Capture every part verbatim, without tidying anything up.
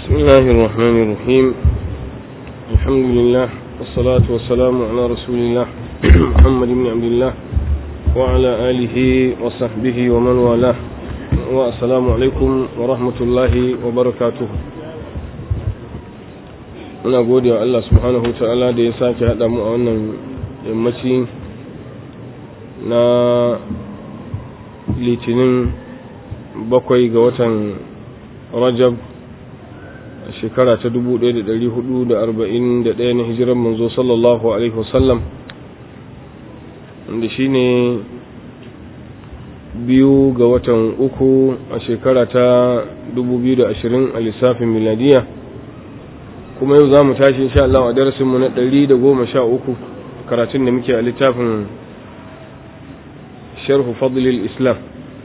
بسم الله الرحمن الرحيم. الحمد لله والصلاة والسلام على رسول الله محمد بن عبد الله وعلى آله وصحبه ومن والاه، والسلام عليكم ورحمة الله وبركاته. muna gode wa Allah subhanahu wa ta'ala da ya sake haɗa mu a wannan yammaci na litinin bakwai ga watan Rajab a shekara ta dubu ɗaya da ɗari hudu da arba'in da ɗaya na hijiran manzo sallallahu alaihi wasallam, wanda shi ne biyu ga watan uku a shekara ta dubu biyu da ashirin a lissafin miladiya. Kuma yau za mu tashi insha Allah a darasinmu na ɗari da goma sha uku karatun da muke a littafin sharhu fadlil islam,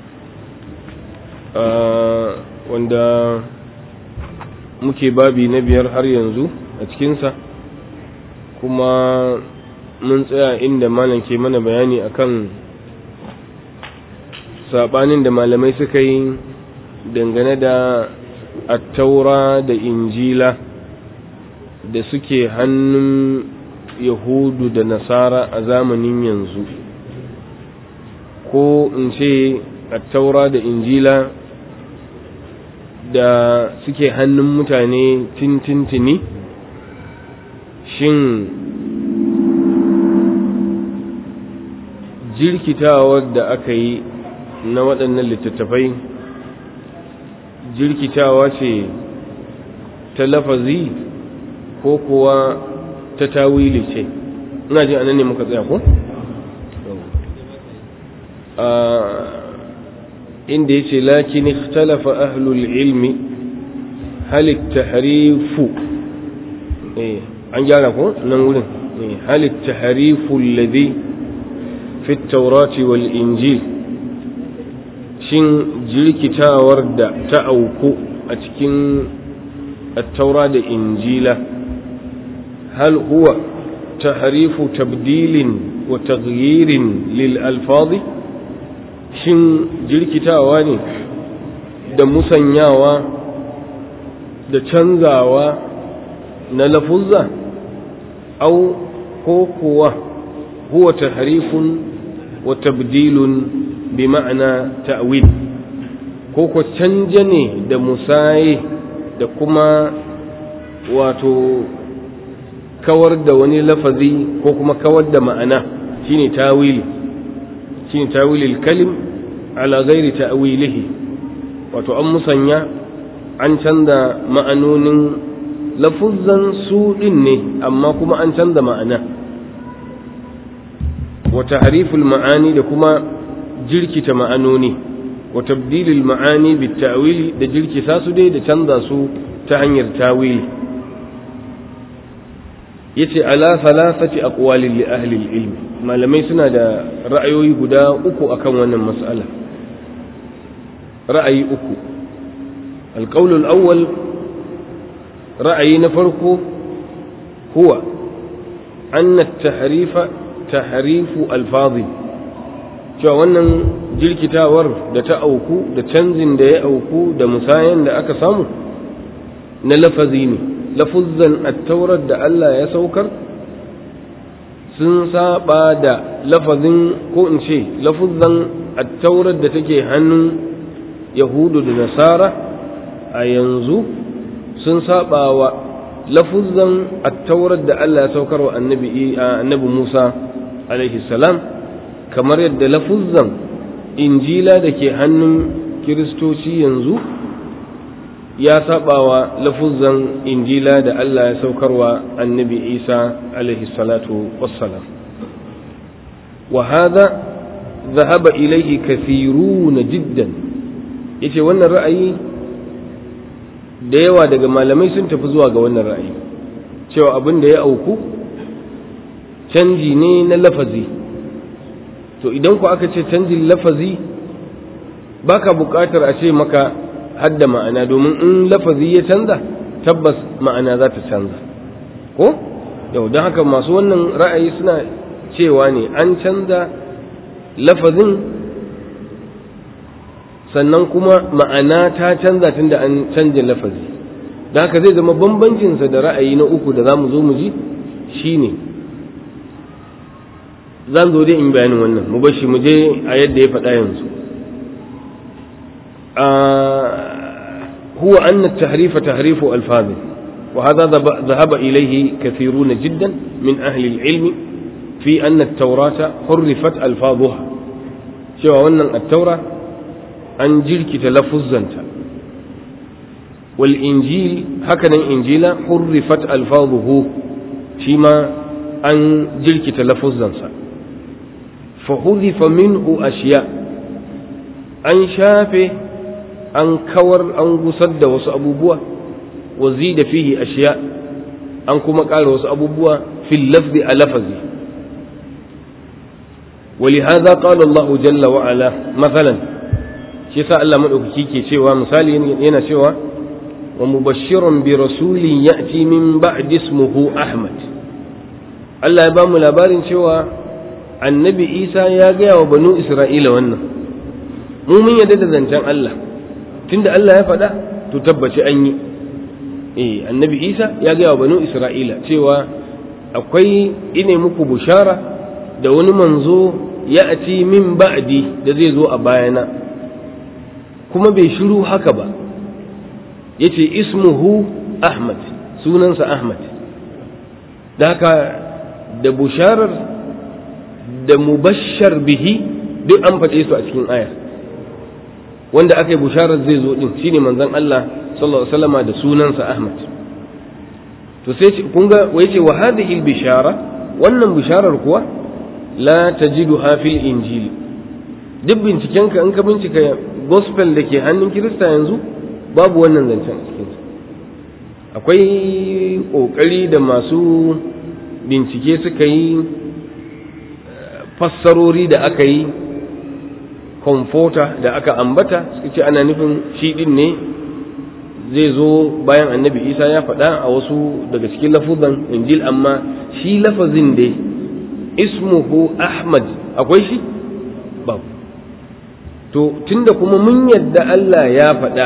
wanda muke babi na biyar har yanzu a cikinsa, kuma mun tsaya inda malam ke mana bayani akan sabanin da malamai suka yi dangane da attaura da injila da suke hannun yahudu da nasara a zamanin yanzu, ko in ce attaura da injila da suke hannun mutane tintintini, shin jirkitawar da aka yi na waɗannan littattafai jirkitawa ce ta lafazi ko kuwa ta tawili ce? ina jin anan ne muka tsaya ko? inda yace lakin ikhtalafa ahlul ilmi hal at-tahrifu, eh an gyara ko nan wurin, eh hal at-tahrifu alladhi fi at-taurati wal injil, shin jirkitawar da ta auku a cikin at-taura da injila hal huwa tahrifu tabdilin wa taghyirin lil alfadhi, shin jirkitawa ne da musanyawa da canzawa na lafuzza, au ko kuwa huwa tahrifun wa tabdilun bi ma'ana ta'wil, ko ko canja ne da musaye da kuma wato kawar da wani lafazi ko kuma kawar da ma'ana, shine tawili, shine tawilil kalim ala ghairi ta'wilihi, wato an musanya an canza ma'anonin lafuzzan su din ne amma kuma an canza ma'ana, wa tahriful ma'ani da kuma jirkita ma'anoni, wa tabdilil ma'ani bit ta'wili da jirkita su dai da canza su ta hanyar tawili. yace ala thalathati aqwalin li ahli al-ilm, malamai suna da ra'ayoyi guda uku akan wannan mas'ala, ra'ayi uku. al-qawl al-awwal, ra'ayi na farko, huwa anna at-tahrifa tahrifu al-fadhi, cewa wannan jirkitawar da ta auku da canjin da ya auku da musayan da aka samu na lafazi ne. lafuzzan attaurar da Allah ya saukar sun saba da lafazin, ko in ce lafuzzan attaurar da take hannun yahudu da nasara a yanzu sun saba wa lafuzzan attaurar da Allah ya saukar wa annabi annabi Musa alaihi salam, kamar yadda lafuzzan injila da ke hannun kiristoci yanzu ya sabawa lafuzzan injila da Allah ya saukarwa annabi Isa alaihi salatu wassalam. wa hadha dhahaba ilayhi kathirun jiddan, yace wannan ra'ayi da yawa daga malamai sun tafi zuwa ga wannan ra'ayi, cewa abin da ya auku canji ne na lafazi. to idan ku aka ce canjin lafazi baka buƙatar a ce maka hadda ma'ana, domin in lafazi ya canza tabbas ma'ana za ta canza ko yau. don haka masu wannan ra'ayi suna cewa ne an canza lafazin sannan kuma ma'ana ta canza tunda an canja lafazi, da haka zai zama bambancinsa da ra'ayi na uku da za mu zo mu ji shine zan zo dai in bayanin wannan mu bashi mu je a yadda ya faɗa yanzu huwa anna at-tahrifa tahrifu alfaz wa hadha dhahaba ilayhi kathirun jiddan min ahli al-ilm fi anna at-taurata hurrifat alfazuha cewa wannan at-taura an jirkita lafuzzanta wal injil hakanan injila hurrifat alfazuhu shi ma an jirkita lafuzzansa fa hudifa minhu ashiya an shafe an kawar an gusar da wasu abubuwa wa zida fihi ashiya an kuma ƙara wasu abubuwa fil lafzi a lafazi ولهذا قال الله جل وعلا مثلا shi sa Allah madaukaki ke cewa misali yana cewa wa mubashshiran bi rasulin ya'ti min ba'di ismuhu Ahmad Allah ya ba mu labarin cewa annabi Isa ya gaya wa banu Isra'ila wannan mu mun yadda da zancen Allah tunda Allah ya faɗa to tabbaci an yi eh annabi Isa ya gaya wa banu Isra'ila cewa akwai ine muku bushara da wani manzo ya'ti min ba'di da zai zo a bayana kuma bai shiru haka ba yace ismuhu Ahmad sunansa Ahmad da haka da busharar da mubashshar bihi duk an faɗe su a cikin aya wanda aka yi busharar zai zo din shine manzon Allah sallallahu alaihi wasallama da sunansa Ahmad to sai kun ga yace wa hadhihi al-bishara wannan bisharar kuwa la tajiduha fil injil duk bincikenka in ka bincika gospel da ke hannun kirista yanzu babu wannan zancen a cikinsa akwai ƙoƙari da masu bincike suka yi fassarori da aka yi comforter da aka ambata suka ce ana nufin shi din ne zai zo bayan annabi isa ya faɗa a wasu daga cikin lafuzan injil amma shi lafazin dai ismuhu ahmad akwai shi babu to tunda kuma mun yadda Allah ya faɗa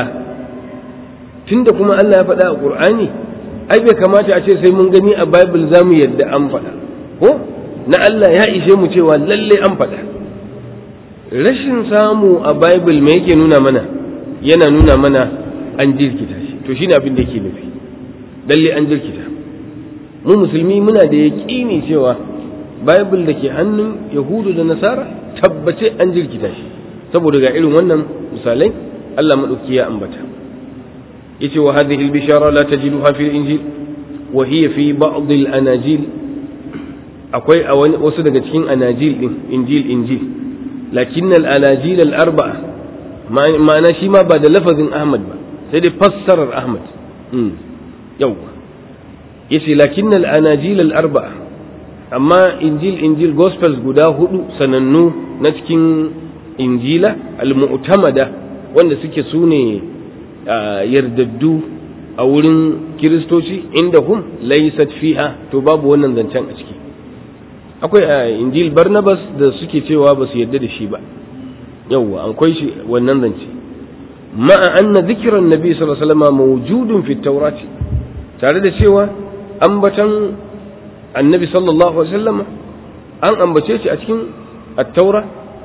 tunda kuma Allah ya faɗa a Qur'ani ai bai kamata a ce sai mun gani a Bible zamu yadda an faɗa ko na Allah ya ishe mu cewa lalle an faɗa rashin samu a Bible me yake nuna mana yana nuna mana an jirkita shi to shine abin da yake nufi lalle an jirkita mu musulmi muna da yaƙini cewa Bible da ke hannun Yahudu da Nasara tabbace an jirkita shi saboda ga irin wannan misalai Allah madauki ya ambata yace wa hadhihi al-bishara la tajiduha fi al-injil wa hiya fi ba'd al-anajil akwai a wani wasu daga cikin anajil din injil injil lakin al-anajil al-arba'a ma'ana shi ma ba da lafazin Ahmad ba sai dai fassarar Ahmad mm yawa yace lakin al-anajil al-arba'a amma injil injil gospels guda hudu sanannu na cikin injila al-mu'tamada wanda suke sune yardaddu a wurin kiristoci inda hum laysat fiha to babu wannan zancen a ciki akwai injil barnabas da suke cewa ba su yarda da shi ba yawwa akwai shi wannan zance ma'a anna dhikran nabi sallallahu alaihi wasallam mawjudun fi at-taurati tare da cewa ambatan annabi sallallahu alaihi wasallam an ambace shi a cikin at-taura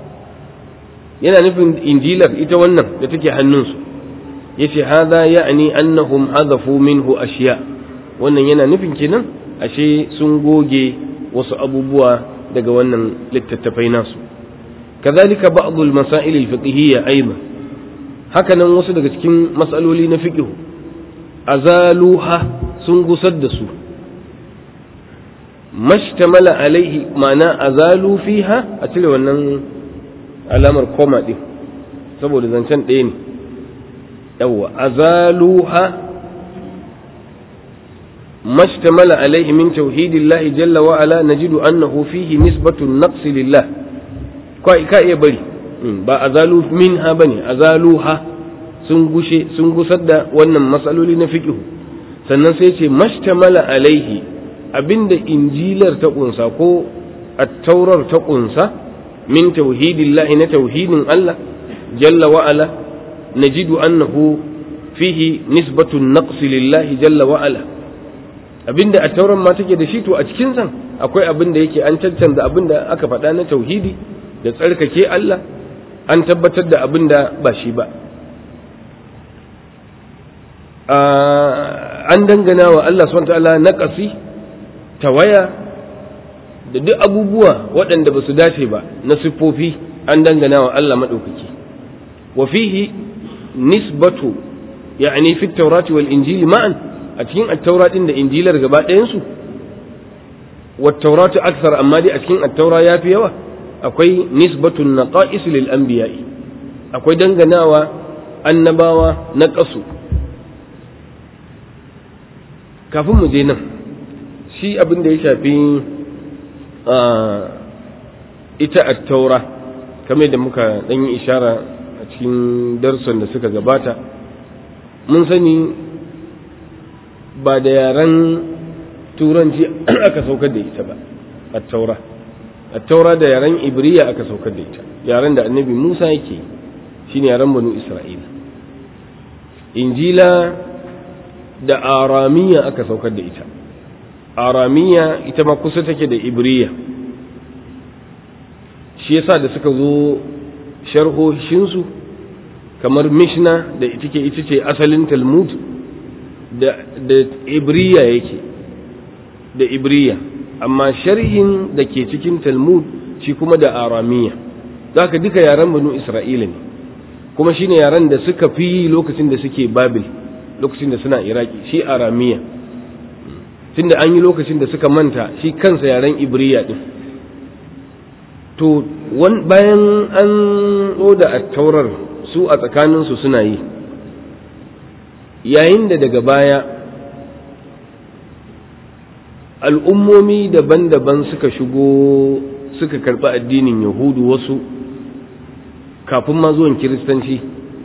yana nufin injilar ita wannan da take hannunsu yace hadha ya'ni annahum hadafu minhu ashiya wannan yana nufin kenan ashe sun goge wasu abubuwa daga wannan littattafai nasu kazalika ba'd al-masail al-fiqhiyya aidan haka nan wasu daga cikin mas'aloli na fiqh azaluha sun gusar da su mashtamala alaihi ma'ana azalu fiha a cire wannan alamar koma din saboda zancen ɗaya ne yawa azaluha mashtamala alaihi min tauhidillahi jalla wa ala najidu annahu fihi nisbatu naqsi lillah kai ka iya bari ba azalu minha bane azaluha sun gushe sun gusar da wannan matsaloli na fiqh sannan sai ce mashtamala alaihi abinda injilar ta kunsa ko at-taurar ta kunsa min tauhidillahi na tauhidin Allah jalla wa ala najidu annahu fihi nisbatu an-naqs lillahi jalla wa ala abinda at-tauran ma take da shi to a cikin san akwai abinda yake an cancanza abinda aka faɗa na tauhidi da tsarkake Allah an tabbatar da abinda ba shi ba an dangana wa Allah subhanahu wa ta'ala naqasi tawaya da duk abubuwa waɗanda ba su dace ba na siffofi an dangana wa Allah maɗaukaki wa fihi nisbatu yani fi taurati wal injili ma'an a cikin at-taura din da injilar gaba ɗayan su wat tauratu akthar amma dai a cikin at-taura yafi yawa akwai nisbatu naqais lil anbiya'i akwai danganawa annabawa na qasu kafin mu je nan shi abin da ya shafi ita at-taura kamar da muka dan yi ishara a cikin darussan da suka gabata mun sani ba da yaren turanci aka saukar da ita ba at-taura at-taura da yaren ibriya aka saukar da ita yaren da annabi Musa yake shine yaren banu Isra'ila injila da aramiya aka saukar da ita aramiya ita ma kusa take da ibriya shi yasa da suka zo sharhoshinsu kamar mishna da ita ke ita ce asalin talmud da da ibriya yake da ibriya amma sharhin da ke cikin talmud shi kuma da aramiya zaka duka yaren banu isra'ila ne kuma shine yaren da suka fi lokacin da suke babil lokacin da suna iraki shi aramiya tunda an yi lokacin da suka manta shi kansa yaren ibriya din to bayan an oda a taurar su a tsakaninsu suna yi yayin da daga baya al'ummomi daban-daban suka shigo suka karɓi addinin yahudu wasu kafin ma zuwan kiristanci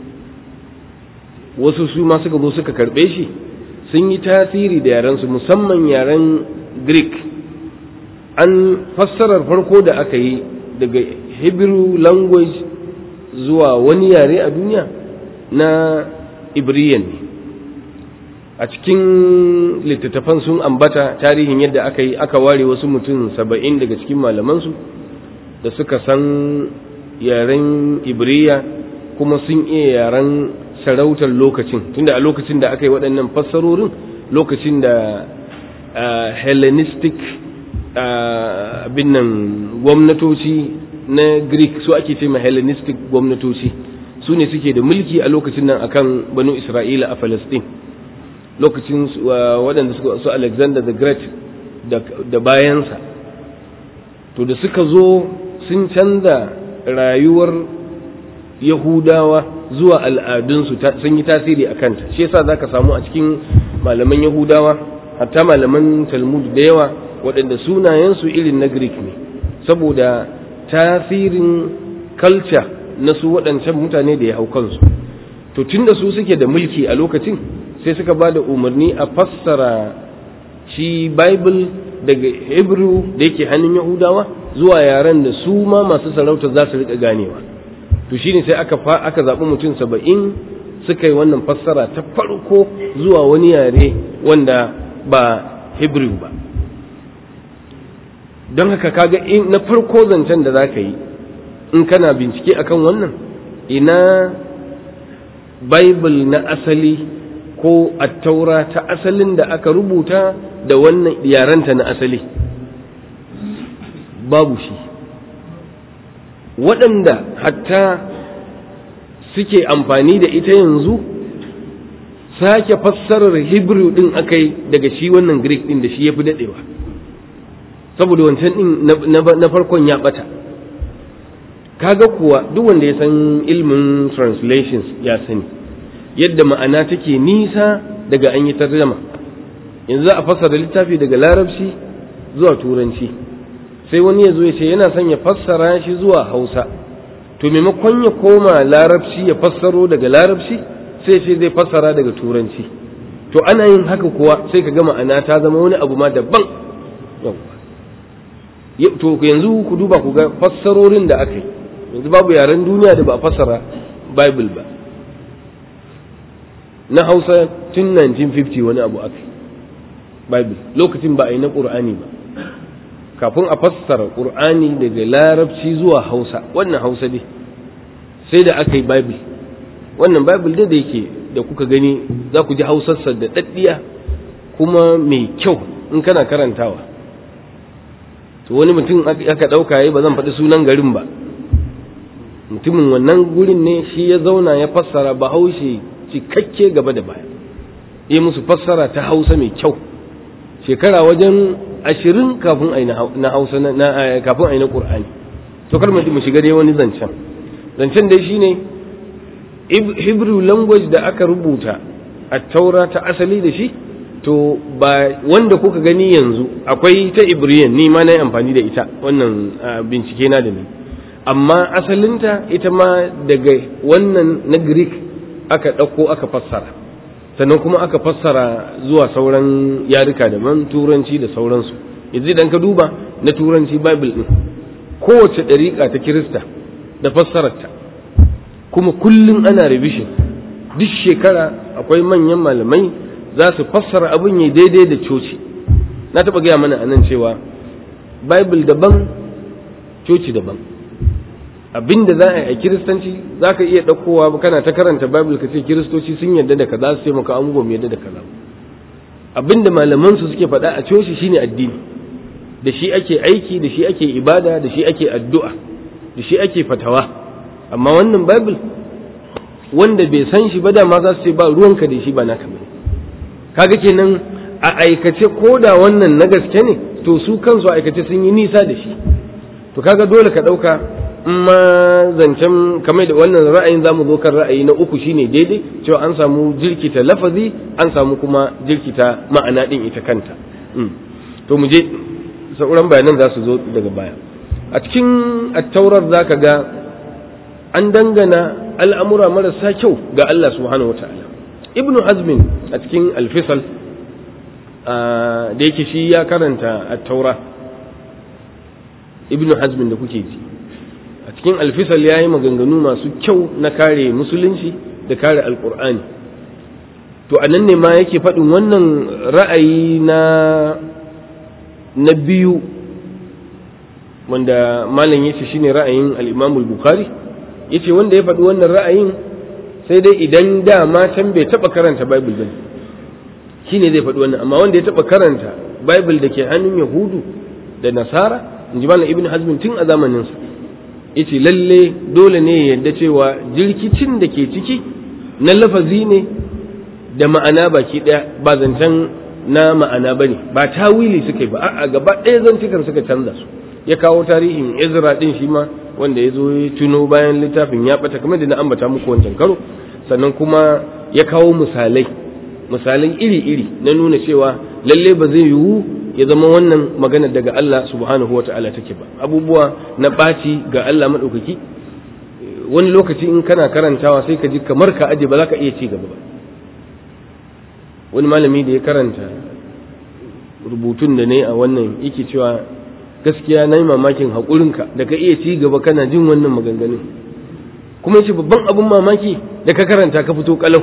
wasu su ma suka zo suka karɓe shi sun yi tasiri da yarensu musamman yaren greek an fassarar farko da aka yi daga hebrew language zuwa wani yare a duniya na ibriyan ne a cikin littattafan sun ambata tarihin yadda aka yi aka ware wasu mutum saba'in daga cikin malamansu da suka san yaren ibriya kuma sun iya yaren sarautar lokacin tunda a lokacin da aka yi waɗannan fassarorin lokacin da hellenistic abin nan gwamnatoci na greek su ake ce ma hellenistic gwamnatoci su ne suke da mulki a lokacin nan akan banu isra'ila a palestine lokacin waɗanda suka su alexander the great da bayansa to da suka zo sun canza rayuwar yahudawa zuwa al'adunsu sun yi tasiri a kanta shi yasa za ka samu a cikin malaman yahudawa hatta malaman talmud da yawa waɗanda sunayensu irin na greek ne saboda tasirin culture na su waɗancan mutane da ya hau kansu to tun da su suke da mulki a lokacin sai suka ba da umarni a fassara shi bible daga hebrew da yake hannun yahudawa zuwa yaren da su ma masu sarauta za su riƙa ganewa to shine sai aka aka zaɓi mutum saba'in suka yi wannan fassara ta farko zuwa wani yare wanda ba hebrew ba don haka kaga in na farko zancen da za ka yi in kana bincike akan wannan ina bible na asali ko attaura ta asalin da aka rubuta da wannan yarenta na asali babu shi waɗanda hatta suke amfani da ita yanzu sake fassarar hebrew ɗin akai daga shi wannan greek ɗin da shi ya fi daɗewa saboda wancan ɗin na farkon ya ɓata kaga kuwa duk wanda ya san ilmin translations ya sani yadda ma'ana take nisa daga an yi tarjama yanzu za a fassara littafi daga larabci zuwa turanci sai wani ya zo ya ce yana son ya fassara shi zuwa hausa to maimakon ya koma larabci ya fassaro daga larabci sai ce zai fassara daga turanci to ana yin haka kuwa sai ka ga ma'ana ta zama wani abu ma daban to yanzu ku duba ku ga fassarorin da aka yi yanzu babu yaren duniya da ba a fassara bible ba na Hausa tun nineteen fifty wani abu aka Bible lokacin ba a yi na Qur'ani ba kafin a fassara Qur'ani daga Larabci zuwa Hausa wannan Hausa dai sai da aka yi Bible wannan Bible da yake da kuka gani za ku ji Hausarsa da daddiya kuma mai kyau in kana karantawa to wani mutum aka dauka yayi ba zan faɗi sunan garin ba mutumin wannan gurin ne shi ya zauna ya fassara Bahaushe cikakke gaba da baya yi musu fassara ta Hausa mai kyau shekara wajen ashirin kafin a yi na Hausa na kafin a yi na Qur'ani to kar mu shiga dai wani zancen zancen dai shine Hebrew language da aka rubuta a taura ta asali da shi to ba wanda kuka gani yanzu akwai ta Ibriyan ni ma na yi amfani da ita wannan bincike na da ni amma asalinta ita ma daga wannan na Greek aka ɗauko aka fassara sannan kuma aka fassara zuwa sauran yarika daban turanci da sauransu yanzu idan ka duba na turanci Bible ɗin kowace ɗariƙa ta Kirista da fassararta kuma kullum ana revision duk shekara akwai manyan malamai za su fassara abin ya daidai da coci na taɓa gaya mana anan cewa Bible daban coci daban abinda za a yi a kiristanci za ka iya ɗaukowa kana ta karanta Bible ka ce kiristoci sun yarda da kaza su ce maka an mu yarda da kaza abinda malamansu suke faɗa a coci shine addini da shi ake aiki da shi ake ibada da shi ake addu'a da shi ake fatawa amma wannan Bible wanda bai san shi ba dama za su ce ba ruwanka da shi ba naka bane kaga kenan a aikace ko da wannan na gaske ne to su kansu aikace sun yi nisa da shi to kaga dole ka ɗauka ma zancen kamar da wannan ra'ayin zamu zo kan ra'ayi na uku shine daidai cewa an samu jirkita lafazi an samu kuma jirkita ma'ana din ita kanta to mu je sauran bayanan za su zo daga baya a cikin at-taurar zaka ga an dangana al'amura marasa kyau ga Allah subhanahu wataala ibnu hazmin a cikin al-fisal da yake shi ya karanta at-taura ibnu hazmin da kuke ji a cikin alfisal ya yi maganganu masu kyau na kare musulunci da kare alkur'ani to a nan ne ma yake faɗin wannan ra'ayi na na biyu wanda malam yace shine ra'ayin al-Imam al-Bukhari yace wanda ya faɗi wannan ra'ayin sai dai idan da ma can bai taba karanta Bible din shine zai faɗi wannan amma wanda ya taba karanta Bible da ke hannun Yahudu da Nasara inji malam Ibn Hazm tun a zamanin sa yace lalle dole ne ya yarda cewa jirkicin da ke ciki na lafazi ne da ma'ana baki daya ba zancen na ma'ana bane ba tawili suka yi ba a'a gaba ɗaya zantukan suka canza su ya kawo tarihin Ezra din shi ma wanda ya zo ya tuno bayan littafin ya bata kamar da na ambata muku wancan karo sannan kuma ya kawo misalai misalai iri-iri na nuna cewa lalle ba zai yiwu ya zama wannan magana daga Allah subhanahu wa ta'ala take ba abubuwa na ɓaci ga Allah maɗaukaki wani lokaci in kana karantawa sai ka ji kamar ka aje ba za ka iya ci gaba ba wani malami da ya karanta rubutun da ne a wannan yake cewa gaskiya na yi mamakin haƙurinka da ka iya ci gaba kana jin wannan maganganun kuma yace babban abin mamaki da ka karanta ka fito kalau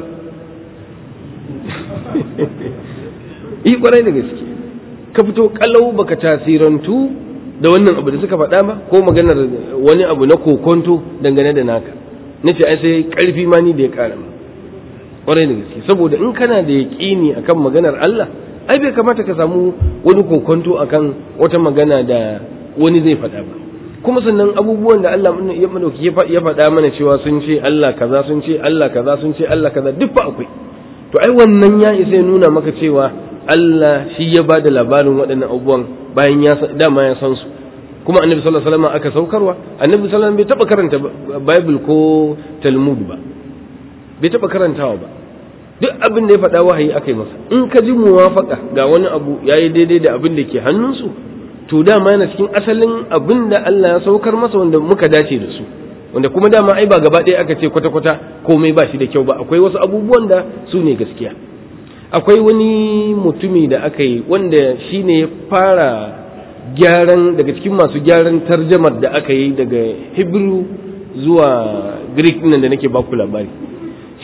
yi kwarai da gaske ka fito kalau baka tasirantu da wannan abu da suka faɗa ba ko maganar wani abu na kokonto dangane da naka nace ai sai karfi ma ni da ya ƙara ma kwarai da gaske saboda in kana da yaƙini akan maganar Allah ai bai kamata ka samu wani kokonto akan wata magana da wani zai faɗa ba kuma sannan abubuwan da Allah ya madauki ya faɗa mana cewa sun ce Allah kaza sun ce Allah kaza sun ce Allah kaza duk ba akwai to ai wannan ya isa nuna maka cewa Allah shi ya ba da labarin waɗannan abubuwan bayan ya dama ya san su kuma annabi sallallahu alaihi wasallam aka saukarwa annabi sallallahu alaihi wasallam bai taba karanta bible ko talmud ba bai taba karantawa ba duk abin da ya faɗa wahayi aka yi masa in ka ji muwafaka ga wani abu yayi daidai da abin da ke hannunsu to dama yana cikin asalin abin da Allah ya saukar masa wanda muka dace da su wanda kuma dama ai ba gaba ɗaya aka ce kwata-kwata komai ba shi da kyau ba akwai wasu abubuwan da su ne gaskiya akwai wani mutumi da aka yi wanda shi ne ya fara gyaran daga cikin masu gyaran tarjamar da aka yi daga Hebrew zuwa Greek nan da nake baku labari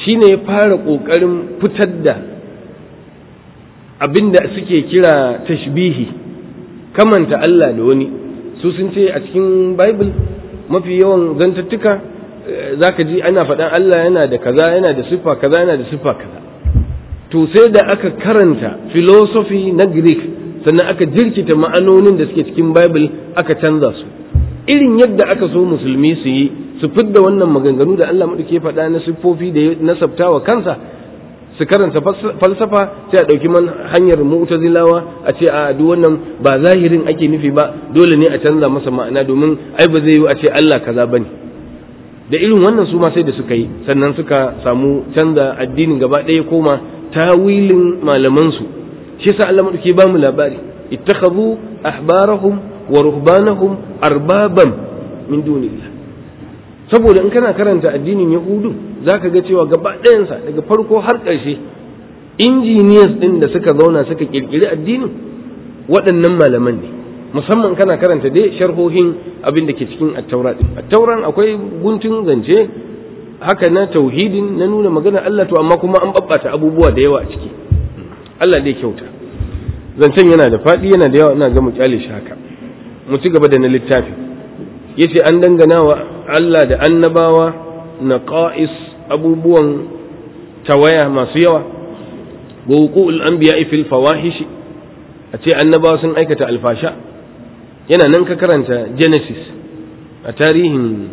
shine ya fara ƙoƙarin fitar da abinda suke kira tashbihi, kamanta Allah da wani. Su sun ce a cikin Bible mafi yawan zantattuka zaka ji ana faɗan Allah yana da kaza, yana da siffa kaza, yana da siffa kaza. To sai da aka karanta philosophy na Greek sannan aka jirkita ma'anonin da suke cikin Bible aka canza su. Irin yadda aka so musulmi su yi su fidda wannan maganganu da Allah maɗauke faɗa na siffofi da nasabtawa kansa, su karanta falsafa sai a ɗauki man hanyar mu'tazilawa a ce a duk wannan ba zahirin ake nufi ba, dole ne a canza masa ma'ana domin ai ba zai yi a ce Allah kaza bane. Da irin wannan su ma sai da suka yi, sannan suka samu canza addinin gaba ɗaya koma tawilin malaman su. Shi yasa Allah maɗauke ba mu labari, ittakhadhu ahbarahum wa ruhbanahum arbaban min dunillah. Saboda in kana karanta addinin Yahudu za ka ga cewa gaba ɗayansa daga farko har ƙarshe engineers ɗin da suka zauna suka ƙirƙiri addinin waɗannan malaman ne, musamman kana karanta dai sharhohin abin da ke cikin attaura ɗin. Attauran akwai guntun zance haka na tauhidin na nuna magana Allah, to amma kuma an babbata abubuwa da yawa a ciki. Allah dai kyauta, zancen yana da faɗi yana da yawa, ina ga mu kyale shi haka. Mu ci gaba da na littafi. Yace an dangana wa Allah da annabawa naqa'is, abubuwan tawaya masu yawa, wa wuqu'ul anbiya'i fil fawahish, a ce annabawa sun aikata alfasha. Yana nan ka karanta Genesis a tarihin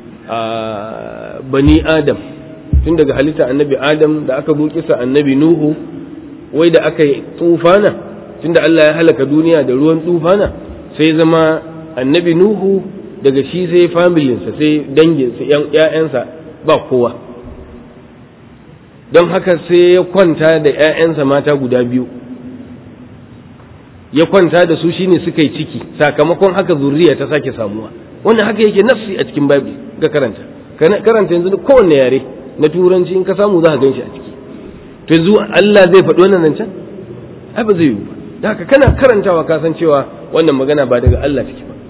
bani Adam, tun daga halitta annabi Adam da aka zo kisa annabi Nuhu, wai da aka yi tufana, tunda Allah ya halaka duniya da ruwan tufana, sai zama annabi Nuhu daga shi sai familinsa sai danginsa ‘ya'yansa ba kowa, don haka sai ya kwanta da ‘ya'yansa mata guda biyu, ya kwanta da su shine suka yi ciki, sakamakon haka zuriya ta sake samuwa. Wannan haka yake nafsi a cikin Bible ga karanta karanta yanzu kowanne yare na turanci in ka samu za ka gan shi a ciki. To yanzu Allah zai faɗi wannan zancen? ai ba zai yi ba. Da haka kana karantawa ka san cewa wannan magana ba daga Allah take ba.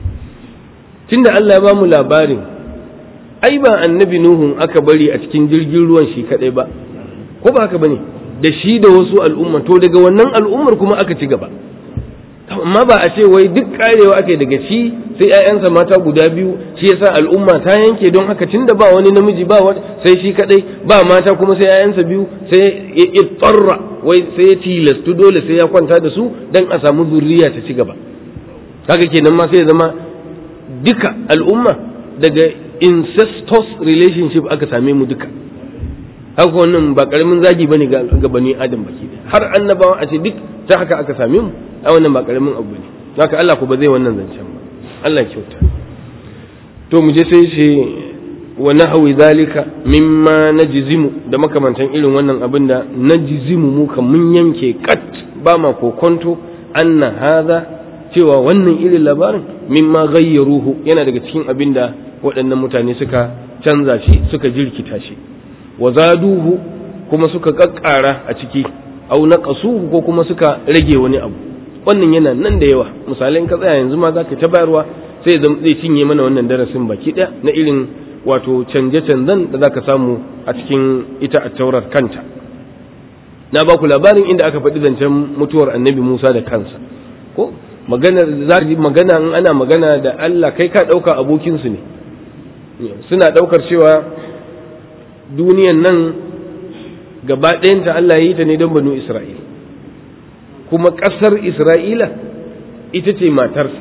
Tunda Allah ya ba mu labarin, ai ba annabi Nuhun aka bari a cikin jirgin ruwan shi kadai ba, ko ba haka bane, da shi da wasu al'umma, to daga wannan al'ummar kuma aka ci gaba. Amma ba a ce wai duk karewa aka daga shi sai ƴaƴansa mata guda biyu, shi yasa al'umma ta yanke, don haka tunda ba wani namiji ba wani sai shi kadai, ba mata kuma sai ƴaƴansa biyu, sai ya ittarra wai sai ya tilastu dole sai ya kwanta da su dan a samu zuriya ta ci gaba. Haka kenan ma sai ya zama duka al'umma daga incestuous relationship aka same mu duka. Haka wannan ba karamin zagi bane ga bani Adam baki, har annabawa a ce duk ta haka aka same mu, a wannan ba karamin abu ne. Haka Allah ku ba zai wannan zancen ba, Allah kyauta. To mu je sai shi wa nahwi zalika mimma najzimu, da makamantan irin wannan abin da najzimu mu kan mun yanke kat ba ma kokonto anna hadha, cewa wannan irin labarin mimma ghayyaruhu yana daga cikin abin da waɗannan mutane suka canza shi, suka jirkita shi, wa zaduhu kuma suka kakkara a ciki, au naqasuhu ko kuma suka rage wani abu. Wannan yana nan da yawa, misalai ka tsaya yanzu ma zaka ta bayarwa sai zai cinye mana wannan darasin baki ɗaya na irin wato canje-canzen da zaka samu a cikin ita a taurar kanta. Na ba ku labarin inda aka faɗi zancen mutuwar annabi Musa da kansa, ko maganar za magana in ana magana da Allah kai ka ɗauka abokinsu ne, suna ɗaukar cewa duniyan nan gaba ɗayanta Allah ya yi ta ne don banu Isra'ila, kuma ƙasar Isra'ila ita ce matarsa,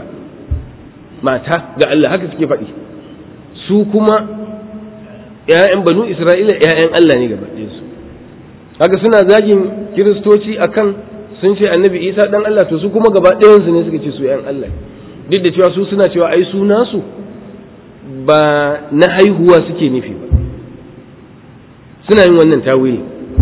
mata ga Allah, haka suke faɗi. Su kuma ‘ya'yan banu Isra'ila ‘ya'yan Allah ne gaba ɗayansu. Haka suna zagin Kiristoci akan sun ce annabi Isa ɗan Allah, to su kuma gaba ɗayansu ne suka ce su ‘yan Allah, duk da cewa su suna cewa ai su nasu ba na haihuwa suke nufi ba, suna yin wannan tawili.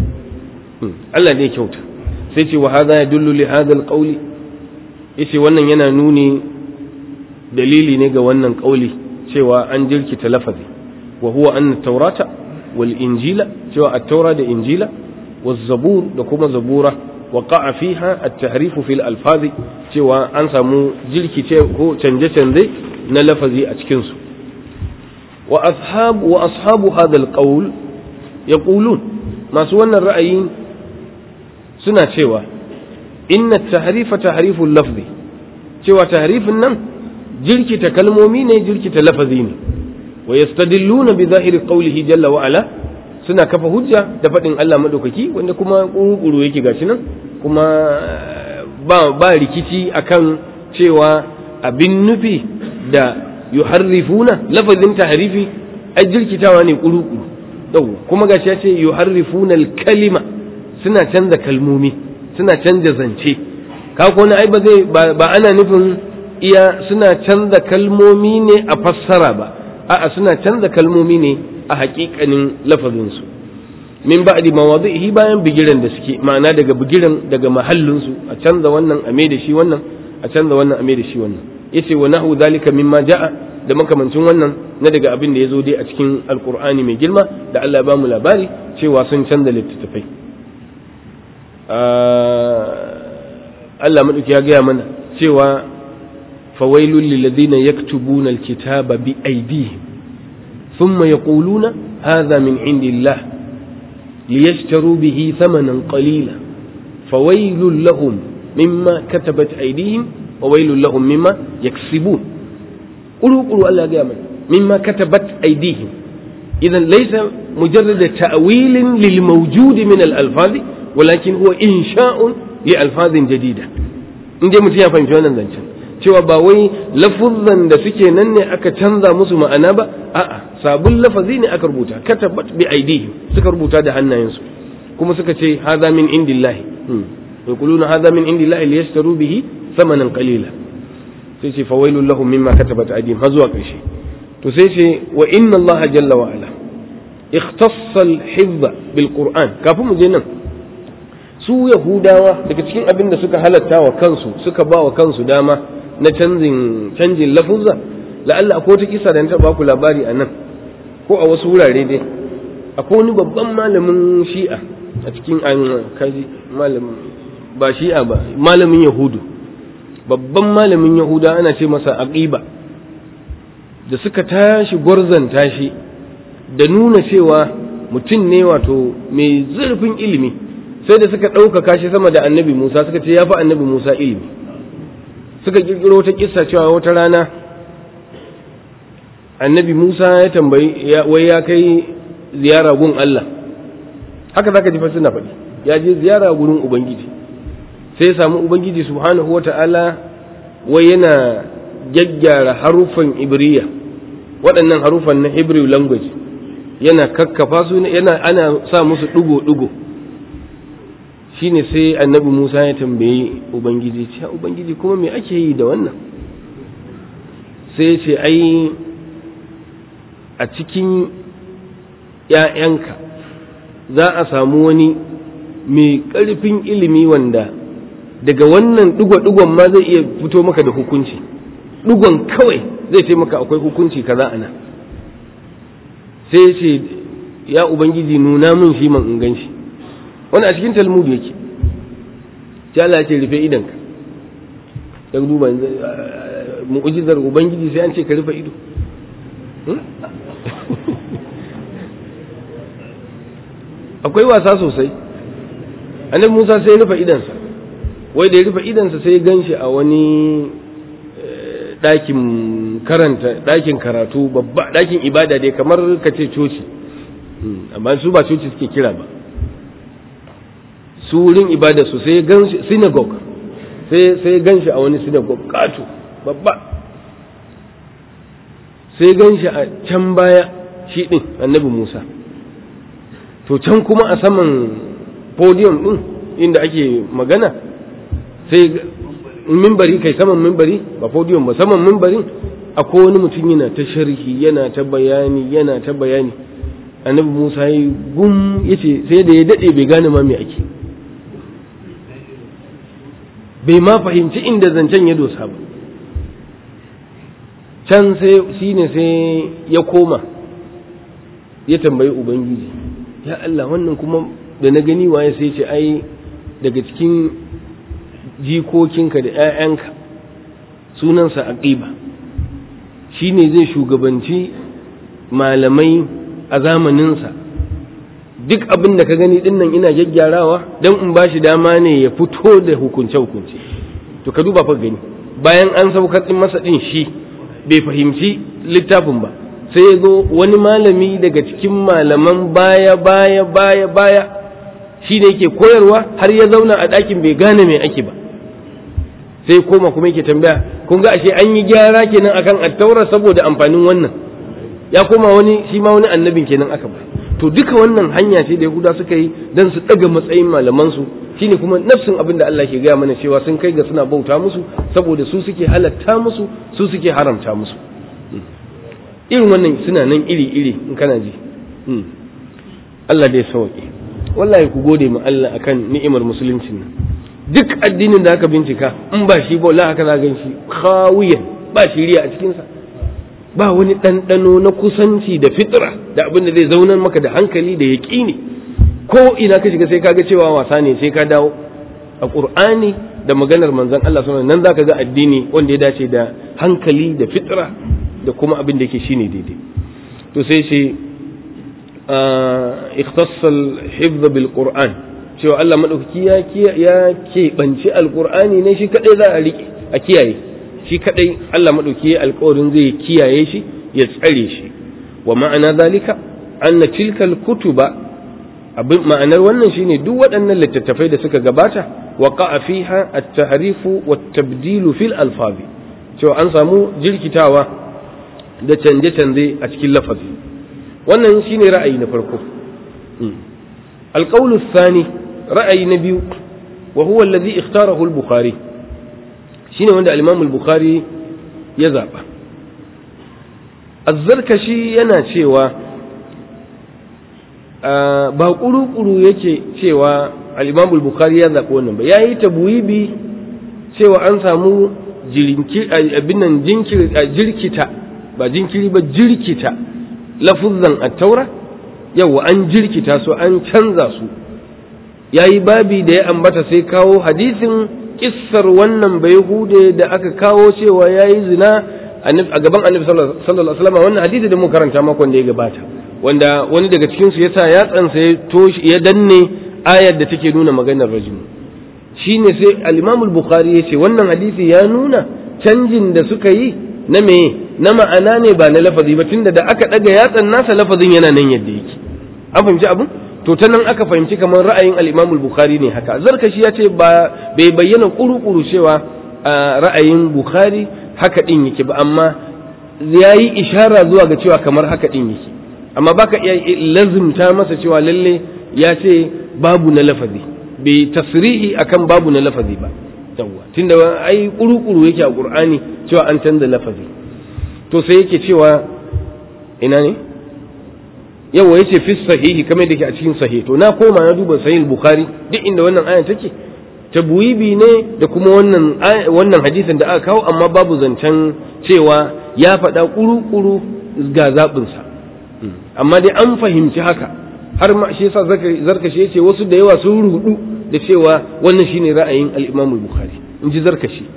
Allah ne kyauta. Sai ce wa hadha yadullu li hadha alqawli, yace wannan yana nuni dalili ne ga wannan kauli cewa an jirkita lafazi, wa huwa anna taurata wal injila, cewa at-taura da injila waz zabur da kuma zabura waqa'a fiha at-tahrifu fil alfazi, cewa an samu jirkice ko canje canje na lafazi a cikin su. wa ashabu wa ashabu hadha alqawl, yaqulun masu wannan ra'ayi suna cewa inna tahrifa tahriful lafzi cewa tahrifin nan jirkita kalmomi ne jirkita lafazi ne wa yastadilluna bi zahiri qawlihi jalla wa ala suna kafa hujja da faɗin Allah madaukaki wanda kuma ƙuru yake gashi nan kuma ba ba rikici akan cewa abin nufi da yuharrifuna lafazin tahrifi ai jirkitawa ne ƙuru-ƙuru yau kuma gashi ya ce yuharrifuna al-kalima suna canza kalmomi suna canza zance ka ko ai ba zai ba ana nufin iya suna canza kalmomi ne a fassara ba a'a suna canza kalmomi ne a haƙiƙanin lafazinsu min ba'di mawadihi bayan bigiran da suke ma'ana daga bigiran daga mahallinsu a canza wannan a mai da shi wannan a canza wannan a mai da shi wannan yace wa nahu zalika mimma ja'a da makamancin wannan na daga abin da yazo dai a cikin alqur'ani mai girma da Allah ya ba mu labari cewa sun canza littattafai Allah madauki ya gaya mana cewa fawailul lil ladina yaktubuna alkitaba bi aydihim thumma yaquluna hadha min indillah liyashtaru bihi thamanan qalila fawailul lahum mimma katabat aydihim wa wailul lahum mimma yaksibun qulu qulu Allah ya gaya mana mimma katabat aydihim idan laysa mujarrad ta'wilin lil mawjud min al alfaz walakin huwa insha'un li alfazin jadida in dai mutum ya fahimci wannan zancen cewa ba wai lafuzzan da suke nan ne aka canza musu ma'ana ba a'a sabon lafazi ne aka rubuta katabat bi aidihim suka rubuta da hannayensu kuma suka ce hadha min indillahi yaquluna hadha min indillahi liyashtaru bihi thamanan qalila sai ce fawailul lahum mimma katabat aidihim har zuwa ƙarshe to sai ce wa inna allaha jalla wa ala ikhtassa al-hifdha bil qur'an kafin mu je nan su yahudawa daga cikin abin da suka halatta wa kansu suka ba wa kansu dama na canjin canjin lafuzza la'alla akwai wata kisa da na taɓa ku labari a nan ko a wasu wurare dai akwai wani babban malamin shi'a a cikin an kaji malamin ba shi'a ba malamin yahudu babban malamin yahuda ana ce masa aqiba da suka tashi gwarzan tashi da nuna cewa mutum ne wato mai zurfin ilimi sai da suka ɗaukaka shi sama da annabi Musa suka ce ya fi annabi Musa ilimi suka ƙirƙiro wata kissa cewa wata rana annabi Musa ya tambayi wai ya kai ziyara gun Allah haka zaka ji fa suna faɗi ya je ziyara gurin ubangiji sai ya samu ubangiji subhanahu wata'ala wai yana gyaggyara harufan ibriya waɗannan harufan na Hebrew language yana kakkafa su yana ana sa musu ɗigo-ɗigo shine sai annabi Musa ya tambaye ubangiji ce ubangiji kuma me ake yi da wannan sai ce ai a cikin ‘ya'yanka za a samu wani mai ƙarfin ilimi wanda daga wannan ɗigo-ɗigon ma zai iya fito maka da hukunci ɗigon kawai zai ce maka akwai hukunci kaza ana sai ce ya ubangiji nuna min shi man in gan shi wani a cikin talmud yake ta Allah ce rufe idanka ya duba mu'ujizar ubangiji sai an ce ka rufe ido akwai wasa sosai annabi Musa sai ya rufe idansa wai da ya rufe idansa sai ya ganshi a wani ɗakin karanta ɗakin karatu babba ɗakin ibada dai kamar ka ce coci amma su ba coci suke kira ba su wurin ibada su sai gan shi synagogue sai sai gan shi a wani synagogue kato babba sai gan shi a can baya shi din annabi Musa to can kuma a saman podium din inda ake magana sai mimbari kai saman mimbari ba podium ba saman mimbarin akwai wani mutum yana ta sharhi yana ta bayani yana ta bayani annabi Musa ya gum yace sai da ya dade bai gane ma me ake bai ma fahimci inda zancen ya dosa ba can sai shi ne sai ya koma ya tambayi ubangiji ya Allah wannan kuma da na gani waye sai ce ai daga cikin jikokinka da 'ya'yanka sunansa aqiba shi ne zai shugabanci malamai a zamaninsa duk abin da ka gani din nan ina gyaggyarawa dan in bashi dama ne ya fito da hukunce hukunce. To ka duba fa gani, bayan an saukar din masa din shi bai fahimci littafin ba, sai ya zo wani malami daga cikin malaman baya baya baya baya shi ne yake koyarwa har ya zauna a ɗakin bai gane me ake ba, sai koma kuma yake tambaya, kun ga ashe an yi gyara kenan akan attaura saboda amfanin wannan, ya koma wani shi ma wani annabin kenan aka ba. To duka wannan hanya ce da Yahuda suka yi dan su daga matsayin malaman su, shine kuma nafsin abin da Allah ke gaya mana cewa sun kai ga suna bauta musu saboda su suke halatta musu, su suke haramta musu. Irin wannan suna nan iri iri in kana ji. Allah dai sauke. Wallahi ku gode ma Allah akan ni'imar musulunci nan. Duk addinin da aka bincika in ba shi ba wallahi haka za gan shi khawiyan, ba shiriya a cikin sa, ba wani ɗanɗano na kusanci da fitra da abin da zai zaunar maka da hankali da yaƙini. Ko ina ka shiga sai ka ga cewa wasa ne, sai ka dawo a Qur'ani da maganar manzon Allah sallallahu alaihi wasallam, nan zaka ga addini wanda ya dace da hankali da fitra da kuma abin da yake shine daidai. To sai ce ikhtassa al-hifz bil Qur'an, cewa Allah madaukaki ya ya keɓance al-Qur'ani ne shi kadai za a rike a kiyaye shi kadai. Allah madauki ya alƙawarin zai kiyaye shi ya tsare shi. Wa ma'ana zalika anna tilkal kutuba, abin ma'anar wannan shine duk waɗannan littattafai da suka gabata waqa'a fiha at-tahrif wa at-tabdil fil alfaz, cewa an samu jirkitawa da canje-canje a cikin lafazi. Wannan shine ra'ayi na farko. Al-qawl ath-thani, ra'ayi na biyu, wa huwa alladhi ikhtarahu al-Bukhari, shine wanda al-Imam al-Bukhari ya zaba. Az-Zarkashi yana cewa ba kuru-kuru yake cewa al-Imam al-Bukhari ya zaba wannan ba, yayi tabwibi cewa an samu jirinki abin nan jinkiri jirkita, ba jinkiri ba jirkita lafuzzan at-Taura, yawa an jirkita su an canza su. Yayi babi da ya ambata sai kawo hadisin kissar wannan Bayahude da aka kawo cewa yayi zina a gaban Annabi sallallahu alaihi wasallam. Wannan hadisi da muka karanta makon da ya gabata, wanda wani daga cikin su yasa ya tsansa ya toshi ya danne ayar da take nuna maganar rajul. Shine sai al-Imam al-Bukhari yace wannan hadisi ya nuna canjin da suka yi na me, na ma'ana ne ba na lafazi ba, tunda da aka daga yatsan nasa lafazin yana nan yadda yake. An fahimci abin? To ta nan aka fahimci kamar ra'ayin al-Imam al-Bukhari ne haka. Zarkashi ya ce ba bai bayyana kuru-kuru cewa ra'ayin Bukhari haka din yake ba, amma yayi ishara zuwa ga cewa kamar haka din yake. Amma baka iya lazimta masa cewa lalle ya ce babu na lafazi, bai tasrihi akan babu na lafazi ba. Yawwa, tunda ai kuru-kuru yake a Qur'ani cewa an canza lafazi. To sai yake cewa ina ne? Yawa yace fi sahihi kamar da ke a cikin sahih. To na koma na duba sahih Bukhari duk inda wannan aya take, tabwibi ne da kuma wannan wannan hadisin da aka kawo, amma babu zancen cewa ya faɗa kuru-kuru ga zabin sa. Amma dai an fahimci haka, har ma shi yasa Zarkashi yace wasu da yawa sun rudu da cewa wannan shine ra'ayin al-Imam al-Bukhari, inji Zarkashi.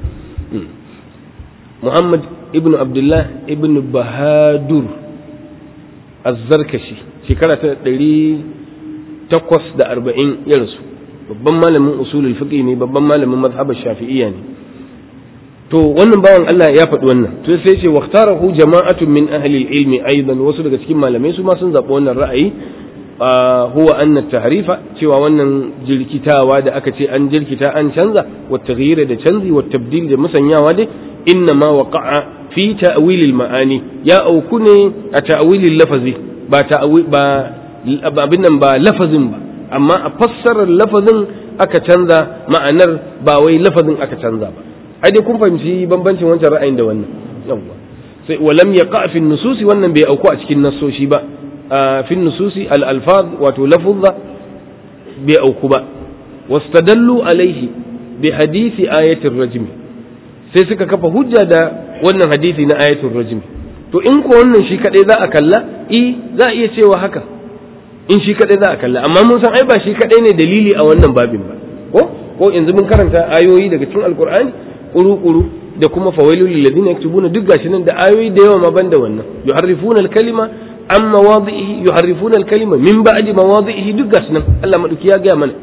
Muhammad ibn Abdullah ibn Bahadur Az-Zarkashi, shekara ta ɗari takwas da arba'in ya rasu, babban malamin usulul fiqh ne, babban malamin mazhabar shafi'iyya ne. To wannan bawan Allah ya faɗi wannan, to sai ce waqtarahu jama'atun min ahli al-ilmi aidan, wasu daga cikin malamai su ma sun zaɓi wannan ra'ayi. huwa anna tahrifa, cewa wannan jirkitawa da aka ce an jirkita an canza, wa taghyira da canzi, wa tabdil da musanyawa dai, inna ma waqa'a fi ta'wil al-ma'ani, ya auku ne a ta'wilil lafazi, ba ta'wi ba abin nan ba lafazin ba, amma a fassarar lafazin aka canza ma'anar, ba wai lafazin aka canza ba. ai dai kun fahimci bambancin wancan ra'ayin da wannan. yawwa sai walam yaqa fi nususi, wannan bai auku a cikin nassoshi ba. fi nususi al-alfaz wato lafuzza bai auku ba. wastadallu alaihi bi hadisi ayatul rajm, sai suka kafa hujja da wannan hadisi na ayatul rajm. to in ko wannan shi kadai za a kalla, i za a iya cewa haka, in shi kadai za a kalla, amma mun san ai ba shi kadai ne dalili a wannan babin ba. ko ko yanzu mun karanta ayoyi daga cikin alqur'ani kuru-kuru da kuma fawailul lil ladina yaktubuna, duk gashi nan da ayoyi da yawa ma banda wannan, yuharrifuna al-kalima an mawadihi yuharrifuna al-kalima min ba'di mawadihi duk gasu nan Allah madauki ya ga mana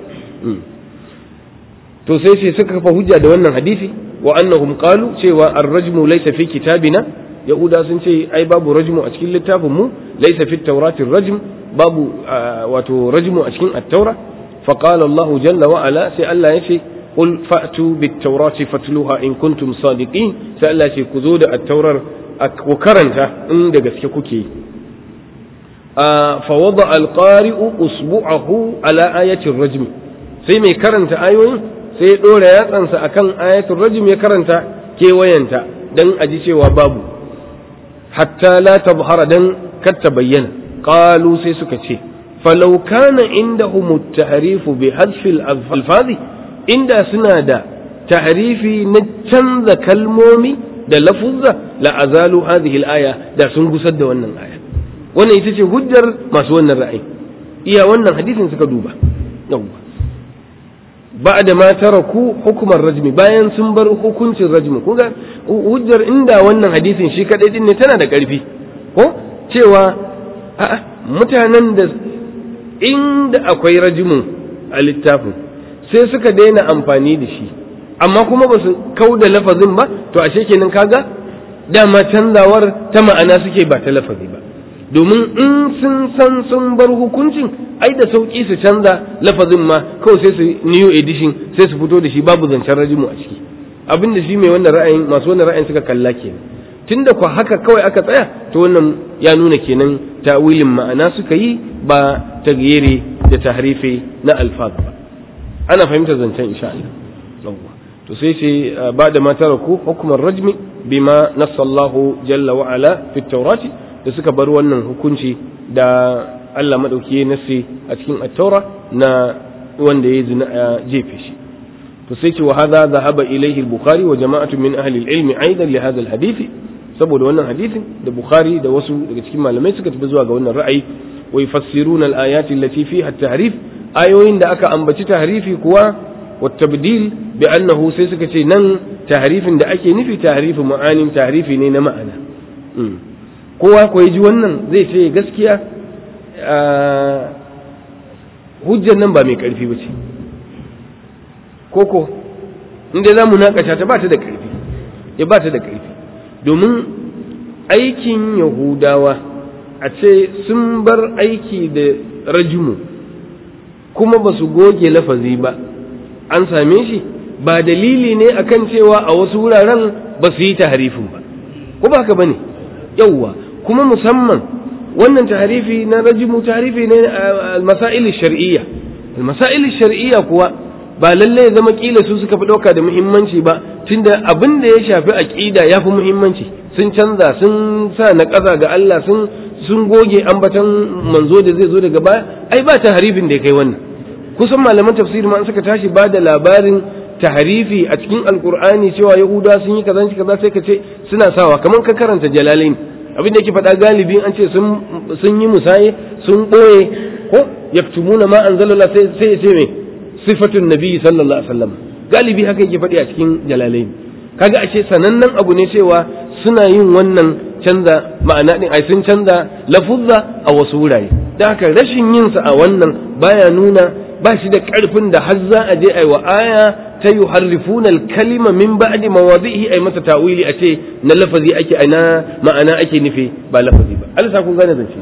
to sai sai suka kafa hujja da wannan hadisi wa annahum qalu cewa ar-rajmu laysa fi kitabina yahuda sun ce ai babu rajmu a cikin littafin mu laysa fi at-taurati ar-rajm babu wato rajmu a cikin at-taura fa qala Allah jalla wa ala sai Allah ya ce qul fa'tu bit-taurati fatluha in kuntum sadiqin sai Allah ya ce ku zo da at-taurar ku karanta in da gaske kuke fa wada al-qari'u usbu'ahu ala ayati ar-rajm sai mai karanta ayoyin sai ya ɗora yatsansa a kan ayatul rajim ya karanta kewayenta don a ji cewa babu hatta la tabhara don kar ta bayyana qalu sai suka ce falau kana indahum at-tahrifu bi hadfi al-alfazi inda suna da tahrifi na canza kalmomi da lafuzza la azalu hadhihi al-aya da sun gusar da wannan aya wannan ita ce hujjar masu wannan ra'ayi iya wannan hadisin suka duba yawwa بعد ما تركوا حكم الرجم bayan sun bar hukuncin rajmi kuga hujjar inda wannan hadisin shi kadai din ne tana da karfi ko cewa a'a mutanen da inda akwai rajmu a littafin sai suka daina amfani da shi amma kuma ba su kauda lafazin ba to ashe kenan kaga dama canzawar ta ma'ana suke ba ta lafazi ba domin in sun san sun bar hukuncin ai da sauki su canza lafazin ma kawai sai su new edition sai su fito da shi babu zancen rajimu a ciki abin da shi mai wannan ra'ayin masu wannan ra'ayin suka kalla kenan tunda ko haka kawai aka tsaya to wannan ya nuna kenan ta'wilin ma'ana suka yi ba taghyiri da tahrifi na alfaz ba ana fahimtar zancen insha Allah to sai sai ba da mataraku hukumar rajmi bima nassallahu jalla wa ala fi tawrati da suka bar wannan hukunci da Allah madauki nasi a cikin at-taura na wanda ya zina a jefe shi to sai ce wa hadha dhahaba ilayhi al-bukhari wa jama'atu min ahli al-ilm aidan li hadha al-hadith saboda wannan hadisin da bukhari da wasu daga cikin malamai suka tafi zuwa ga wannan ra'ayi wa yufassiruna al-ayati allati fiha at-tahrif ayoyin da aka ambaci tahrifi kuwa wa tabdil bi annahu sai suka ce nan tahrifin da ake nufi tahrifu ma'anin tahrifi ne na ma'ana kowa ko ji wannan zai ce gaskiya hujjar nan ba mai karfi ba ce koko inda za mu naƙasha ta ba ta da karfi ya ba ta da karfi domin aikin yahudawa a ce sun bar aiki da rajimu kuma ba su goge lafazi ba an same shi ba dalili ne akan cewa a wasu wuraren ba su yi taharifin ba ko ba haka ba ne yauwa kuma musamman wannan tahrifi na rajimu tahrifi ne al-masail ash-shar'iyya al-masail ash-shar'iyya kuwa ba lalle ya zama kila su suka fi dauka da muhimmanci ba tunda abin da ya shafi aqida yafi muhimmanci sun canza sun sa na kaza ga Allah sun sun goge ambatan manzo da zai zo daga baya ai ba tahrifin da ya kai wannan kusan malaman tafsiri ma suka tashi ba da labarin tahrifi a cikin alqur'ani cewa yahuda sun yi kaza kaza sai ka ce suna sawa kaman ka karanta jalalain abin da yake faɗa galibi an ce sun yi musaye sun ɓoye ko yaktumuna ma anzalalla sai sai ya ce me sifatun nabi sallallahu alaihi wasallam galibi haka yake faɗi a cikin jalalain kaga ashe sanannen abu ne cewa suna yin wannan canza ma'ana din ai sun canza lafuzza a wasu wurare da haka rashin yin sa a wannan baya nuna ba shi da ƙarfin da har za a je ai wa aya ta yuharrifuna al-kalima min ba'di mawadihi ay mata ta'wili a ce na lafazi ake ai na ma'ana ake nufi ba lafazi ba Allah sa kun gane zance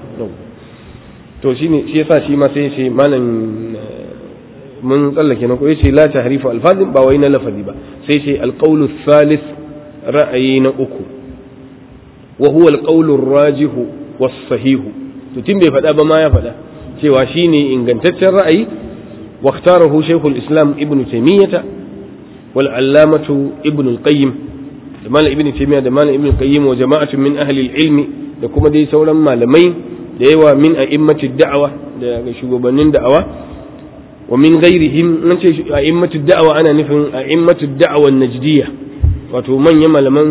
to shine shi yasa shi ma sai shi malam mun tsallake na ko yace la tahrifu al-fazim ba wai na lafazi ba sai ce al-qawlu thalith ra'ayi na uku wa huwa al-qawlu ar-rajihu was-sahihu to tin bai faɗa ba ma ya faɗa cewa shine ingantaccen ra'ayi واختاره شيخ الإسلام ابن تيمية والعلامة ابن القيم دمال ابن تيمية دمال ابن القيم وجماعة من أهل العلم لكم دي سولا ما لمين ديوا من أئمة الدعوة شغبانين دعوة ومن غيرهم أئمة الدعوة أنا نفهم أئمة الدعوة النجدية وتومن يما لمن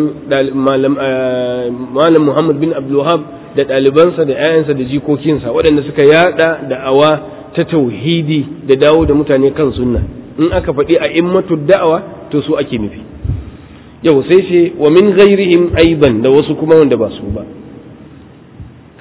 مالم محمد بن عبد الوهاب da ɗalibansa da ‘ya'yansa da jikokinsa waɗanda suka yaɗa da'awa ta tauhidi da dawo da mutane kan sunna in aka faɗi a immatu da'awa to su ake nufi yau sai ce wa min ghairihim aiban da wasu kuma wanda ba su ba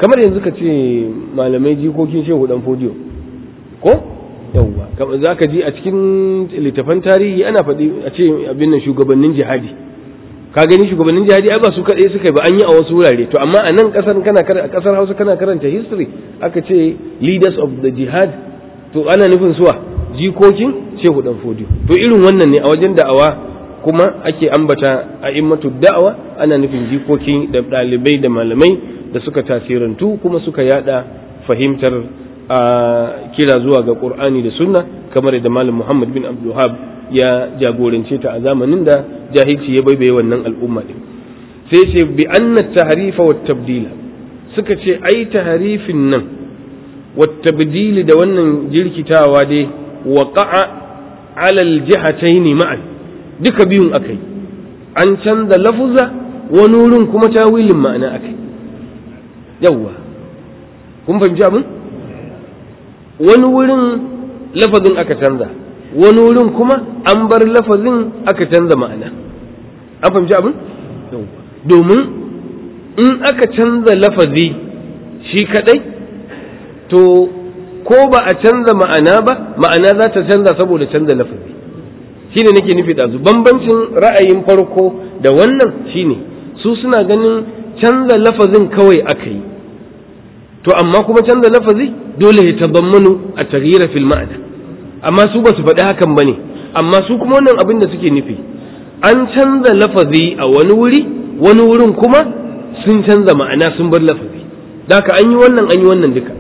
kamar yanzu ka ce malamai jikokin shehu dan fodiyo ko yawwa kamar za ka ji a cikin littafan tarihi ana faɗi a ce abin nan shugabannin jihadi ka gani shugabannin jihadi ai ba su kaɗai suka yi ba an yi a wasu wurare to amma a nan ƙasar kana a ƙasar Hausa kana karanta history aka ce leaders of the jihad to ana nufin suwa jikokin shehu dan fodiyo to irin wannan ne a wajen da'awa kuma ake ambata a immatu da'awa ana nufin jikokin da ɗalibai da malamai da suka tasirantu kuma suka yada fahimtar a kira zuwa ga Qur'ani da Sunna kamar da Malam Muhammad bin Abdul Wahhab ya jagorance ta a zamanin da jahilci ya baibaye wannan al'umma din sai ce bi anna tahrifa wat tabdila suka ce ai tahrifin nan wat tabdili da wannan jirkitawa dai waqa'a ala al-jihatayn ma'an duka biyun akai an canza lafuza wani wurin kuma tawilin ma'ana akai yawa kun fahimci abin wani wurin lafazin aka canza wani wurin kuma an bar lafazin aka canza ma'ana an fahimci abin domin in aka canza lafazi shi kadai to ko ba a canza ma'ana ba ma'ana za ta canza saboda canza lafazi shine nake nufi da bambancin ra'ayin farko da wannan shine su suna ganin canza lafazin kawai aka yi to amma kuma canza lafazi dole ya tabammanu a taghyira fil ma'ana amma su ba su faɗi hakan bane amma su kuma wannan abin da suke nufi an canza lafazi a wani wuri wani wurin kuma sun canza ma'ana sun bar lafazi daka an yi wannan an yi wannan duka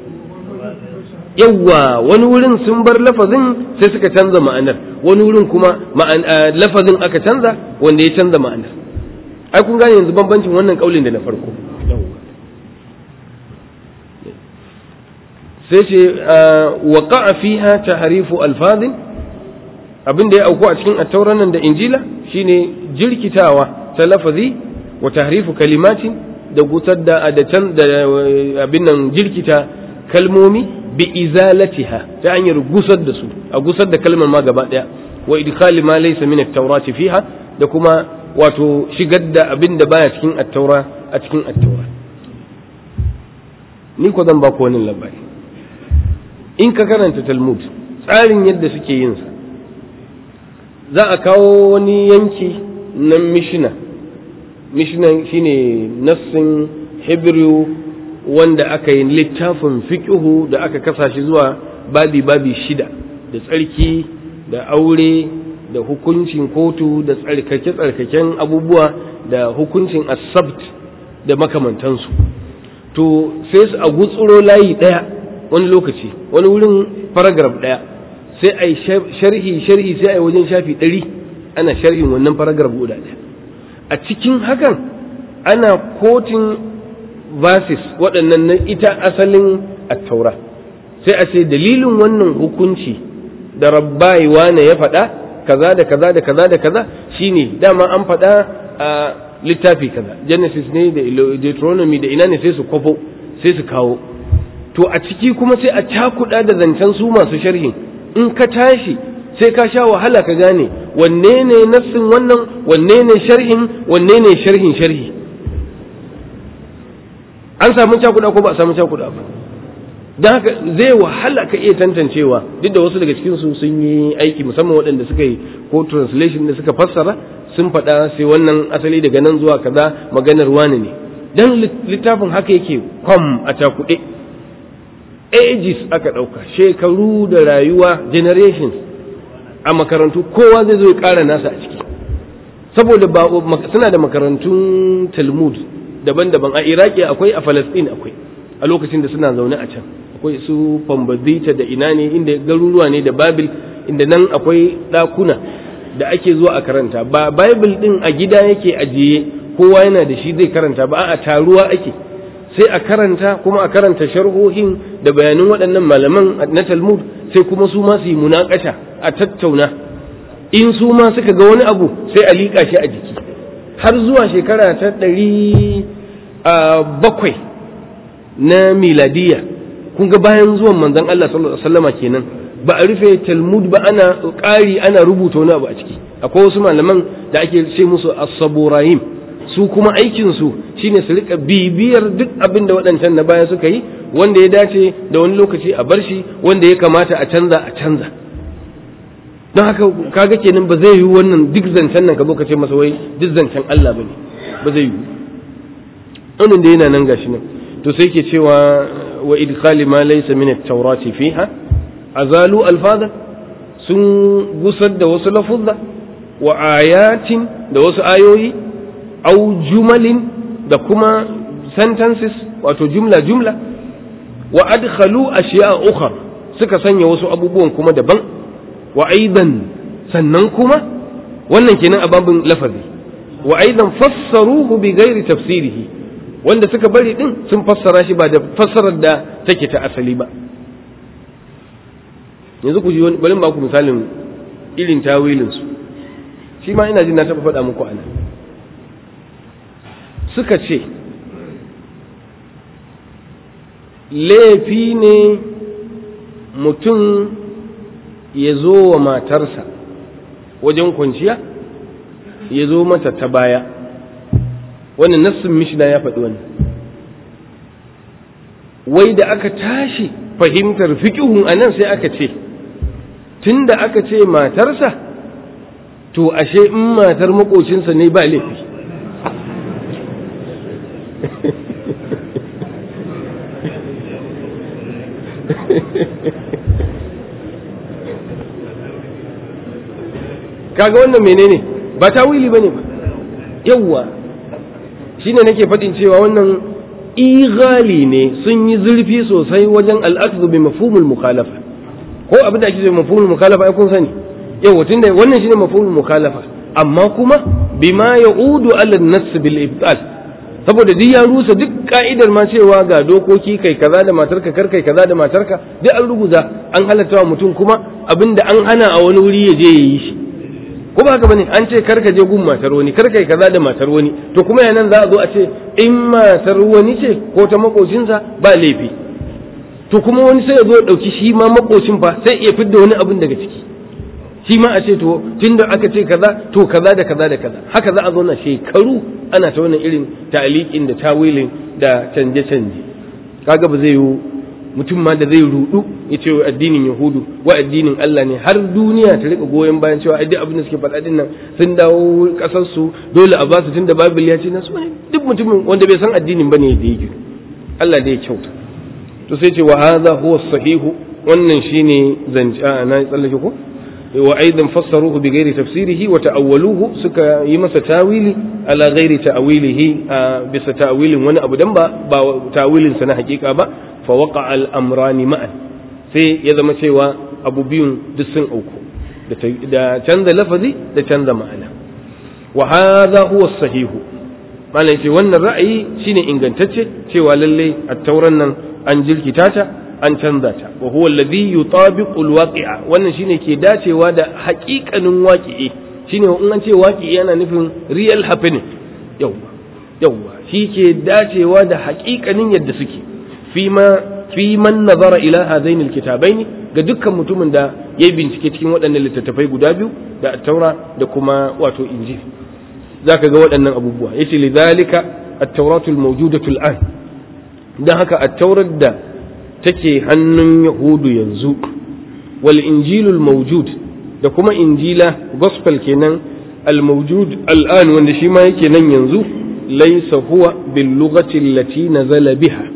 yawwa wani wurin sun bar lafazin sai suka canza ma'anar wani wurin kuma lafazin aka canza wanda ya canza ma'anar ai kun gane yanzu bambancin wannan kaulin da na farko sai ce waqa'a fiha tahrifu alfazin abin da ya auku a cikin attauran nan da injila shine jirkitawa ta lafazi wa tahrifu kalimatin da gutar da da can da abin nan jirkita kalmomi bi izalatiha ta hanyar gusar da su a gusar da kalmar ma gaba daya wa idkhali ma laysa min at-taurati fiha da kuma wato shigar da abin da baya cikin at-taura a cikin at-taura ni ko zan ba ku wani labari in ka karanta talmud tsarin yadda suke yin sa za a kawo wani yanki na mishina mishina shine nassin hebrew wanda aka yi littafin fiqhu da aka kasa shi zuwa babi babi shida da tsarki da aure da hukuncin kotu da tsarkake tsarkaken abubuwa da hukuncin asabt da makamantansu to sai su a gutsuro layi daya wani lokaci wani wurin paragraph daya sai a yi sharhi sharhi sai a yi wajen shafi ɗari ana sharhin wannan paragraph guda daya a cikin hakan ana kotin verses waɗannan na ita asalin attaura sai a ce dalilin wannan hukunci da rabbai wane ya faɗa kaza da kaza da kaza da kaza shine dama an faɗa a littafi kaza genesis ne da deuteronomy da ina ne sai su kwafo sai su kawo to a ciki kuma sai a cakuɗa da zancen su masu sharhin in ka tashi sai ka sha wahala ka gane wanne ne nassin wannan wanne ne sharhin wanne ne sharhin sharhi an samu cakuɗa ko ba a samu cakuɗa ba don haka zai wahala ka iya tantancewa duk da wasu daga cikin su sun yi aiki musamman waɗanda suka yi ko translation da suka fassara sun faɗa sai wannan asali daga nan zuwa kaza maganar wani ne dan littafin haka yake kwam a cakuɗe ages aka ɗauka shekaru da rayuwa generations a makarantu kowa zai zo ya ƙara nasa a ciki saboda ba suna da makarantun talmud daban-daban a iraki akwai a falastin akwai a lokacin da suna zaune a can akwai su fambazita da ina ne inda garuruwa ne da babil inda nan akwai ɗakuna da ake zuwa a karanta ba bible din a gida yake ajiye kowa yana da shi zai karanta ba a taruwa ake sai a karanta kuma a karanta sharhohin da bayanin waɗannan malaman na talmud sai kuma su ma su yi munakasha a tattauna in su ma suka ga wani abu sai a liƙa shi a jiki har zuwa shekara ta ɗari bakwai na miladiya kun ga bayan zuwan manzon Allah sallallahu alaihi wasallama kenan ba a rufe talmud ba ana ƙari ana rubuta wani abu a ciki akwai wasu malaman da ake ce musu as-saburayim su kuma aikin su shine su rika bibiyar duk abin da waɗancan na baya suka yi, wanda ya dace da wani lokaci a bar shi, wanda ya kamata a canza a canza. don haka kaga kenan ba zai yi wannan duk zancen nan ka zo ka ce masa wai duk zancen Allah bane, ba zai yi. wannan da yana nan gashi nan. to sai ke cewa wa idkhali ma laysa min at-taurati fiha, azalu alfada, sun gusar da wasu lafuzza wa ayatin da wasu ayoyi, au jumalin da kuma sentences wato jumla jumla, wa adkhalu ashiya ukhra, suka sanya wasu abubuwan kuma daban, wa aidan sannan kuma wannan kenan a babin lafazi, wa aidan fassaruhu bi ghairi tafsirihi, wanda suka bari din sun fassara shi ba da fassarar da take ta asali ba. yanzu ku ji wani, bari ba ku misalin irin tawilin su, shi ma ina jin na taɓa faɗa muku ana. suka ce laifi ne mutum ya zo wa matarsa wajen kwanciya, ya zo mata ta baya. wannan nassin mishna ya faɗi wannan. wai da aka tashi fahimtar fiqhun anan sai aka ce tunda aka ce matarsa, to ashe in matar makocinsa ne ba laifi. kaga wannan menene ba tawili bane ba. yawwa shine nake fadin cewa wannan ighali ne, sun yi zurfi sosai wajen al'akhdhu bi mafhumul mukhalafa. ko abin da ake cewa mafhumul mukhalafa ai kun sani. yawwa tunda wannan shine mafhumul mukhalafa, amma kuma bima ya'udu ala an-nass bil ibtal, saboda duk ya rusa duk ka'idar ma cewa ga dokoki kai kaza da matarka kar kai kaza da matarka, duk an ruguza, an halatta wa mutum kuma abinda an hana a wani wuri ya je ya yi shi. ko ba haka bane, an ce kar ka je gun matar wani, kar kai kaza da matar wani, to kuma yanan za a zo a ce in matar wani ce ko ta makocinsa ba laifi, to kuma wani sai ya zo ya dauki shi ma makocin fa sai ya fidda wani abin daga ciki, shi ma a ce to tunda aka ce kaza to kaza da kaza da kaza. haka za a zo na shekaru ana ta wannan irin ta'liqin da tawilin da canje canje. kaga ba zai yi mutum ma da zai rudu ya ce addinin yahudu wa addinin Allah ne, har duniya ta rika goyon bayan cewa duk abin da suke faɗa din nan sun dawo ƙasar su dole a basu tunda Bible ya ce na su ne. duk mutumin wanda bai san addinin bane da yake, Allah da ya kyauta. to sai ce wa hadha huwa sahihu, wannan shine zance na tsallake ko. wa aidan fassaruhu bi ghairi tafsirihi wa ta'awwaluhu, suka yi masa tawili ala ghairi ta'wilihi, bisa ta'wilin wani abu dan ba ba ta'wilin sa na hakika ba. fa waqa al amrani ma'an, sai ya zama cewa abu biyun duk sun auku, da canza lafazi da canza ma'ana. wa hadha huwa sahihu, malai ce wannan ra'ayi shine ingantacce, cewa lalle at-tauran nan an jirkita ta an canza ta. wa huwa alladhi yutabiqu alwaqi'a, wannan shine ke dacewa da haƙiƙanin waqi'i. shine in an ce waqi'i yana nufin real happening. yawa yawa shi ke dacewa da haƙiƙanin yadda suke, fi ma fi man nazara ila hadaini alkitabaini, ga dukkan mutumin da yayi bincike cikin waɗannan littattafai guda biyu, da at-taura da kuma wato injil, zaka ga waɗannan abubuwa. yace lidhalika at-tauratu al-mawjudatu al-an, dan haka at-taurar da take hannun yahudu yanzu, wal injilul mawjud, da kuma injila gospel kenan al-mawjud al-an, wanda shi ma yake nan yanzu, laysa huwa bil lughati allati nazala biha,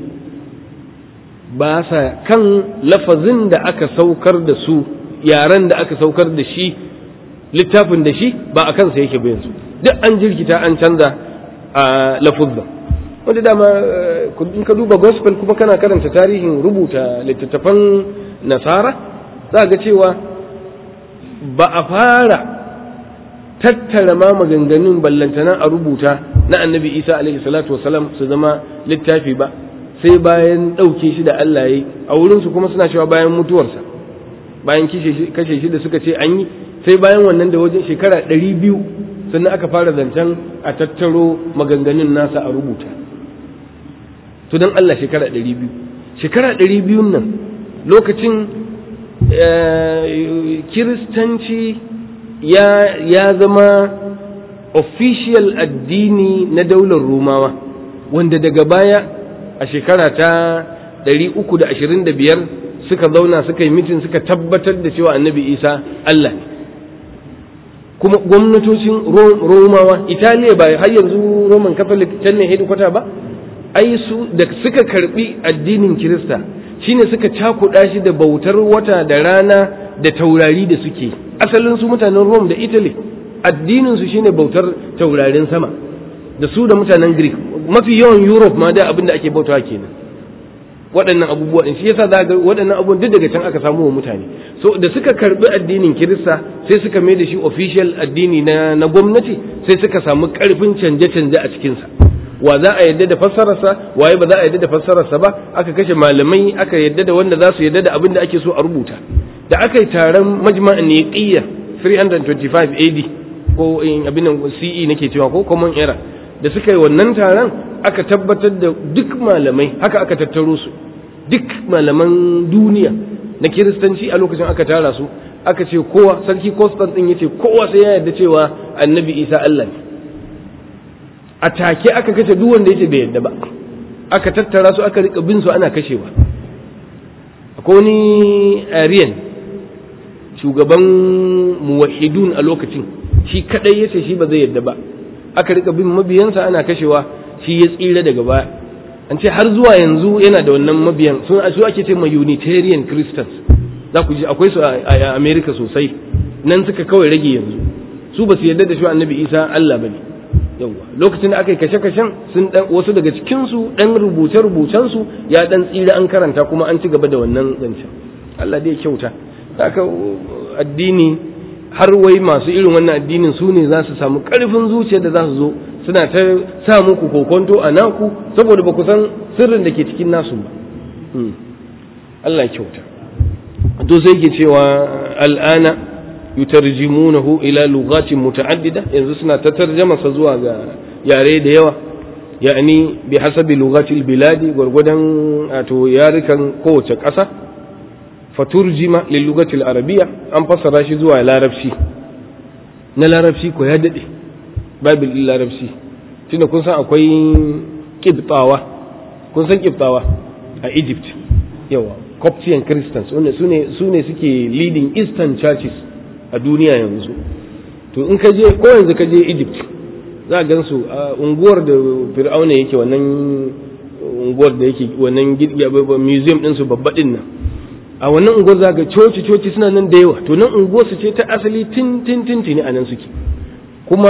ba sa kan lafazin da aka saukar da su, yaran da aka saukar da shi, littafin da shi ba a kansa yake ba yanzu, duk an jirkita an canza a lafuzza. wanda dama in ka duba gospel kuma kana karanta tarihin rubuta littattafan nasara, za ga cewa ba a fara tattara ma maganganun ballantana a rubuta na annabi isa alaihi salatu wasalam su zama littafi ba, sai bayan ɗauke shi da Allah ya yi. a wurinsu kuma suna cewa bayan mutuwarsa, bayan kashe shi da suka ce an yi, sai bayan wannan da wajen shekara ɗari biyu sannan aka fara zancen a tattaro maganganun nasa a rubuta. to don Allah shekara ɗari biyu shekara ɗari biyun nan lokacin kiristanci ya zama official addini na daular Rumawa, wanda daga baya a shekara ta ɗari uku da ashirin da biyar suka zauna suka yi mitin suka tabbatar da cewa annabi isa Allah ne. Kuma gwamnatocin romawa, italiya ba har yanzu roman catholic can ne hedikwata ba, ai su da suka karbi addinin kirista shine suka cakuɗa shi da bautar wata da rana da taurari da suke. Asalin su mutanen Rome da Italy addinin su shine bautar taurarin sama, da su da mutanen Greek, mafi yawan Europe ma da abin da ake bautawa kenan. Waɗannan abubuwa din shi yasa za ga waɗannan abubuwan duk daga can aka samu wa mutane. So da suka karbi addinin Kirista sai suka mai da shi official addini na na gwamnati, sai suka samu ƙarfin canje-canje a cikin sa. Wa za a yadda da fassararsa, waye ba za a yadda da fassararsa ba, aka kashe malamai, aka yadda da wanda za su yadda da abin da ake so a rubuta. Da aka yi taron majma'an Niqiyya three twenty-five A D ko abin nan C E nake cewa ko common era, da suka yi wannan taron aka tabbatar da duk malamai, haka aka tattaro su duk malaman duniya na kiristanci a lokacin aka tara su, aka ce kowa, sarki Constantine ya ce kowa sai ya yarda cewa annabi Isa Allah ne. A take aka kashe duk wanda yake bai yarda ba, aka tattara su aka rika bin su ana kashewa. Akwai wani Arian shugaban muwahhidun a lokacin, shi kadai yace shi ba zai yarda ba, aka rika bin mabiyansa ana kashewa, shi ya tsira daga baya. An ce har zuwa yanzu yana da wannan mabiyan, sun su ake ce ma Unitarian Christians, za ku ji akwai su a America sosai, nan suka kawai rage yanzu, su ba su yarda da shi annabi Isa Allah bane. Yawwa lokacin da aka yi kashe-kashen sun dan wasu daga cikin su dan rubuce-rubucen su ya dan tsira an karanta kuma an ci gaba da wannan zancen. Allah dai kyauta. Haka addini har wai masu irin wannan addinin su ne za su samu ƙarfin zuciya da za su zo suna ta sa muku kokonto a naku saboda ba ku san sirrin da ke cikin nasu ba. Allah kyauta. To sai ke cewa al'ana yutarjimunahu ila lughatin muta'addida, yanzu suna ta tarjama sa zuwa ga yare da yawa, yani bi hasabi lughatil biladi, gwargwadon to yarukan kowace ƙasa. Faturjima lil lughatil arabiyya, an fassara shi zuwa larabci. Na larabci ko ya dade bible din larabci, tunda kun san akwai kibtawa, kun san kibtawa a Egypt, yawa Coptian Christians, wanda sune sune suke leading Eastern churches a duniya yanzu. To in ka je ko yanzu ka je Egypt za a gansu a unguwar da Fir'auna yake, wannan unguwar da yake wannan museum din su babba din nan, a wannan unguwar za ga coci coci suna nan da yawa. To nan unguwar su ce ta asali tin tin tin tin a nan suke, kuma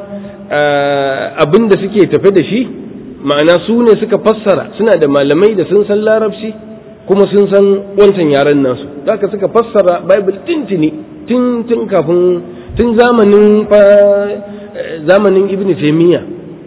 abin da suke tafe da shi ma'ana su ne suka fassara, suna da malamai da sun san larabci kuma sun san wancan yaren nasu, zaka suka fassara Bible tintini tun tun kafin tun zamanin fa zamanin Ibn Taymiyyah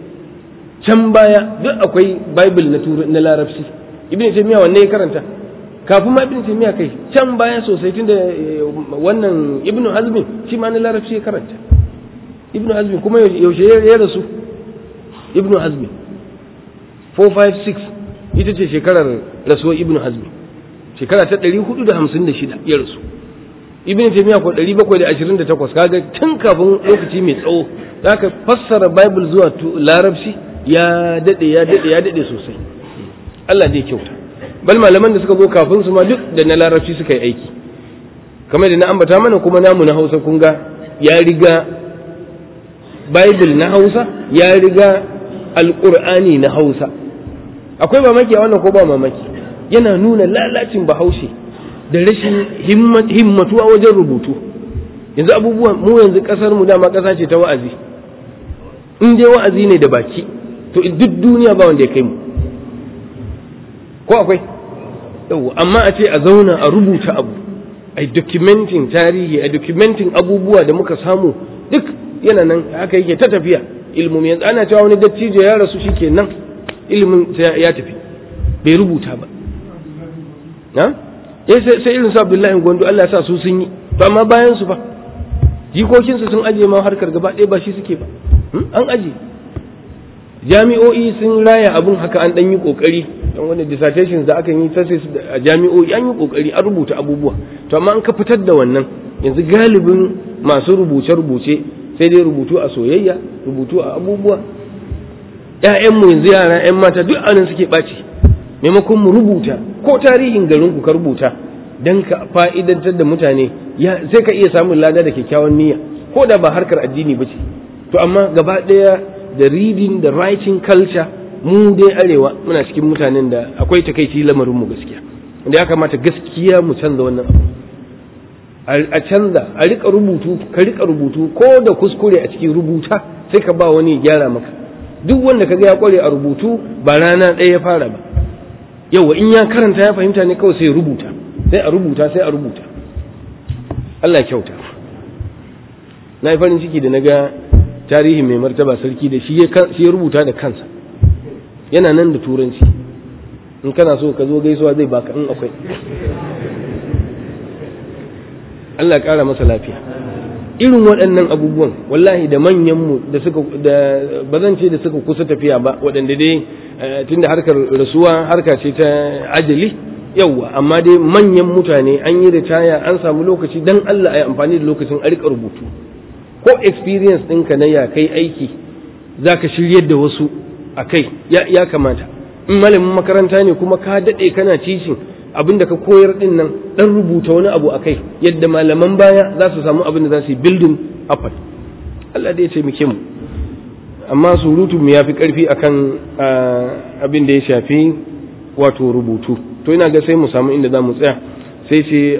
can baya duk akwai Bible na turu na larabci. Ibn Taymiyyah wanne ya karanta kafin ma Ibn Taymiyyah kai can baya sosai, tunda wannan Ibn Hazm shi ma na larabci ya karanta. Ibn Hazm kuma yaushe ya rasu? Ibn Hazm four five six ita ce shekarar rasuwar Ibn Hazm, shekara ta ɗari hudu da hamsin da shida ya rasu. Ibn Taymiyyah ko ɗari bakwai da ashirin da takwas, kaga tun kafin lokaci mai tsawo zaka fassara Bible zuwa larabci ya dade ya dade ya dade sosai. Allah dai kyauta. Bal malaman da suka zo kafin su ma duk da na larabci suka yi aiki, kamar da na ambata mana. Kuma namu na Hausa kun ga ya riga Bible na Hausa, ya riga Alƙur'ani na Hausa. Akwai mamaki a wannan ko ba mamaki? Yana nuna lalacin Bahaushe da rashin himmatuwa wajen rubutu. Yanzu abubuwan mu yanzu kasar mu dama kasa ce ta wa'azi, in dai wa'azi ne da baki to duk duniya ba wanda ya kai mu, ko akwai? Yau amma a ce a zauna a rubuta abu, a documenting tarihi, a documenting abubuwa da muka samu, duk yana nan haka yake ta tafiya. Ilmin yanzu ana cewa wani dattijo ya rasu shi kenan ilimin ya tafi, bai rubuta ba. Na? sai irin su Abdullahi Gondo Allah ya sa su sun yi, to amma bayan su fa jikokinsu sun aje ma harkar gaba ɗaya ba shi suke ba, an aje. Jami'o'i sun raya abun haka, an dan yi kokari, dan wani dissertations da aka yi thesis a jami'o'i an yi kokari an rubuta abubuwa. To amma an ka fitar da wannan, yanzu galibin masu rubuce rubuce sai dai rubutu a soyayya, rubutu a abubuwa. ƴaƴanmu yanzu yara ƴan mata duk anan suke ɓaci, maimakon mu rubuta ko tarihin garin ku ka rubuta dan ka fa'idantar da mutane, ya sai ka iya samun lada da kyakkyawan niyya ko da ba harkar addini ba ce. To amma gaba ɗaya da reading da writing culture, mu dai arewa muna cikin mutanen da akwai takaici lamarin mu gaskiya, da ya kamata gaskiya mu canza wannan abu, a canza, a rika rubutu, ka rika rubutu ko da kuskure a cikin rubuta sai ka ba wani gyara maka. Duk wanda kaga ya kware a rubutu ba rana ɗaya ya fara ba, yawa in ya karanta ya fahimta ne kawai sai ya rubuta, sai a rubuta sai a rubuta. Allah kyauta. Na yi farin ciki da na ga tarihi mai martaba sarki da shi ya rubuta da kansa, yana nan da turanci, in kana so ka zo gaisuwa zai baka in akwai. Allah ya ƙara masa lafiya. Irin waɗannan abubuwan wallahi da manyanmu da suka da ba zan ce da suka kusa tafiya ba, waɗanda dai tunda harkar rasuwa harka ce ta ajali, yawwa, amma dai manyan mutane an yi ritaya an samu lokaci dan Allah ya amfani da lokacin a rika rubutu. Ko experience ɗinka na ya kai aiki za ka shiryar da wasu a kai ya kamata. In malamin makaranta ne kuma ka daɗe kana teaching, abin da ka koyar ɗin nan ɗan rubuta wani abu a kai, yadda malaman baya za su samu abin da za su yi building up. Allah dai ya ce muke mu, amma surutu mu ya fi ƙarfi akan abin da ya shafi wato rubutu. To ina ga sai mu samu inda za mu tsaya, sai ce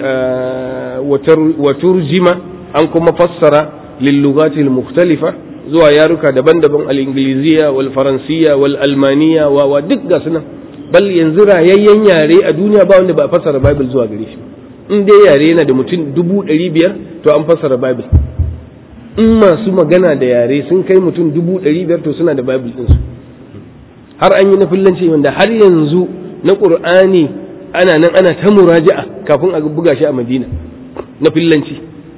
waturjima an kuma fassara lillugatil mukhtalifa zuwa yaruka daban-daban, al-ingiliziya wal faransiya wal almaniya wa duk ga sunan. Bal yanzu rayayyen yare a duniya ba wanda ba fassara Bible zuwa gare shi. In dai yare yana da mutum dubu ɗari biyar to an fassara Bible. In masu magana da yare sun kai mutum dubu ɗari biyar to suna da Bible ɗinsu. Har an yi na fillanci wanda har yanzu na Ƙur'ani ana nan ana ta muraja'a kafin a buga shi a Madina na fillanci.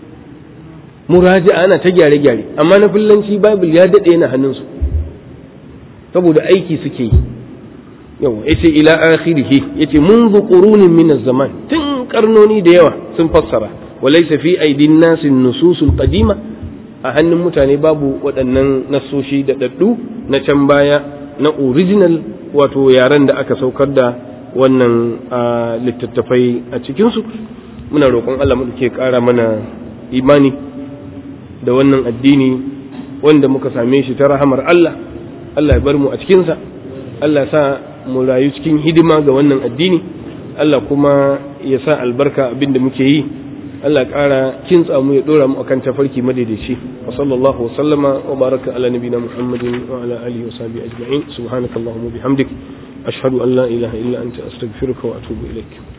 Muraja'a ana ta gyare-gyare, amma na fillanci Bible ya daɗe yana hannunsu saboda aiki suke yi. Yau yace ila akhirih, yace منذ قرون من الزمان, tun karnoni da yawa sun fassara. Walaysa fi aidin nas an-nusus al-qadima, a hannun mutane babu waɗannan nasoshi da daddu na can baya na original, wato yaren da aka saukar da wannan littattafai a cikin su. Muna roƙon Allah mu ke ƙara mana imani da wannan addini wanda muka same shi ta rahamar Allah. Allah ya bar mu a cikin sa, Allah sa mu rayu cikin hidima ga wannan addini, Allah kuma ya sa albarka abinda muke yi, Allah ƙara kintsa mu ya dora mu akan tafarki madaidaici. Wa sallallahu wa sallama wa baraka ala nabina Muhammadin wa ala alihi wa sahbihi ajma'in. Subhanakallahumma bihamdik ashhadu an la ilaha illa anta astaghfiruka wa atubu ilaik.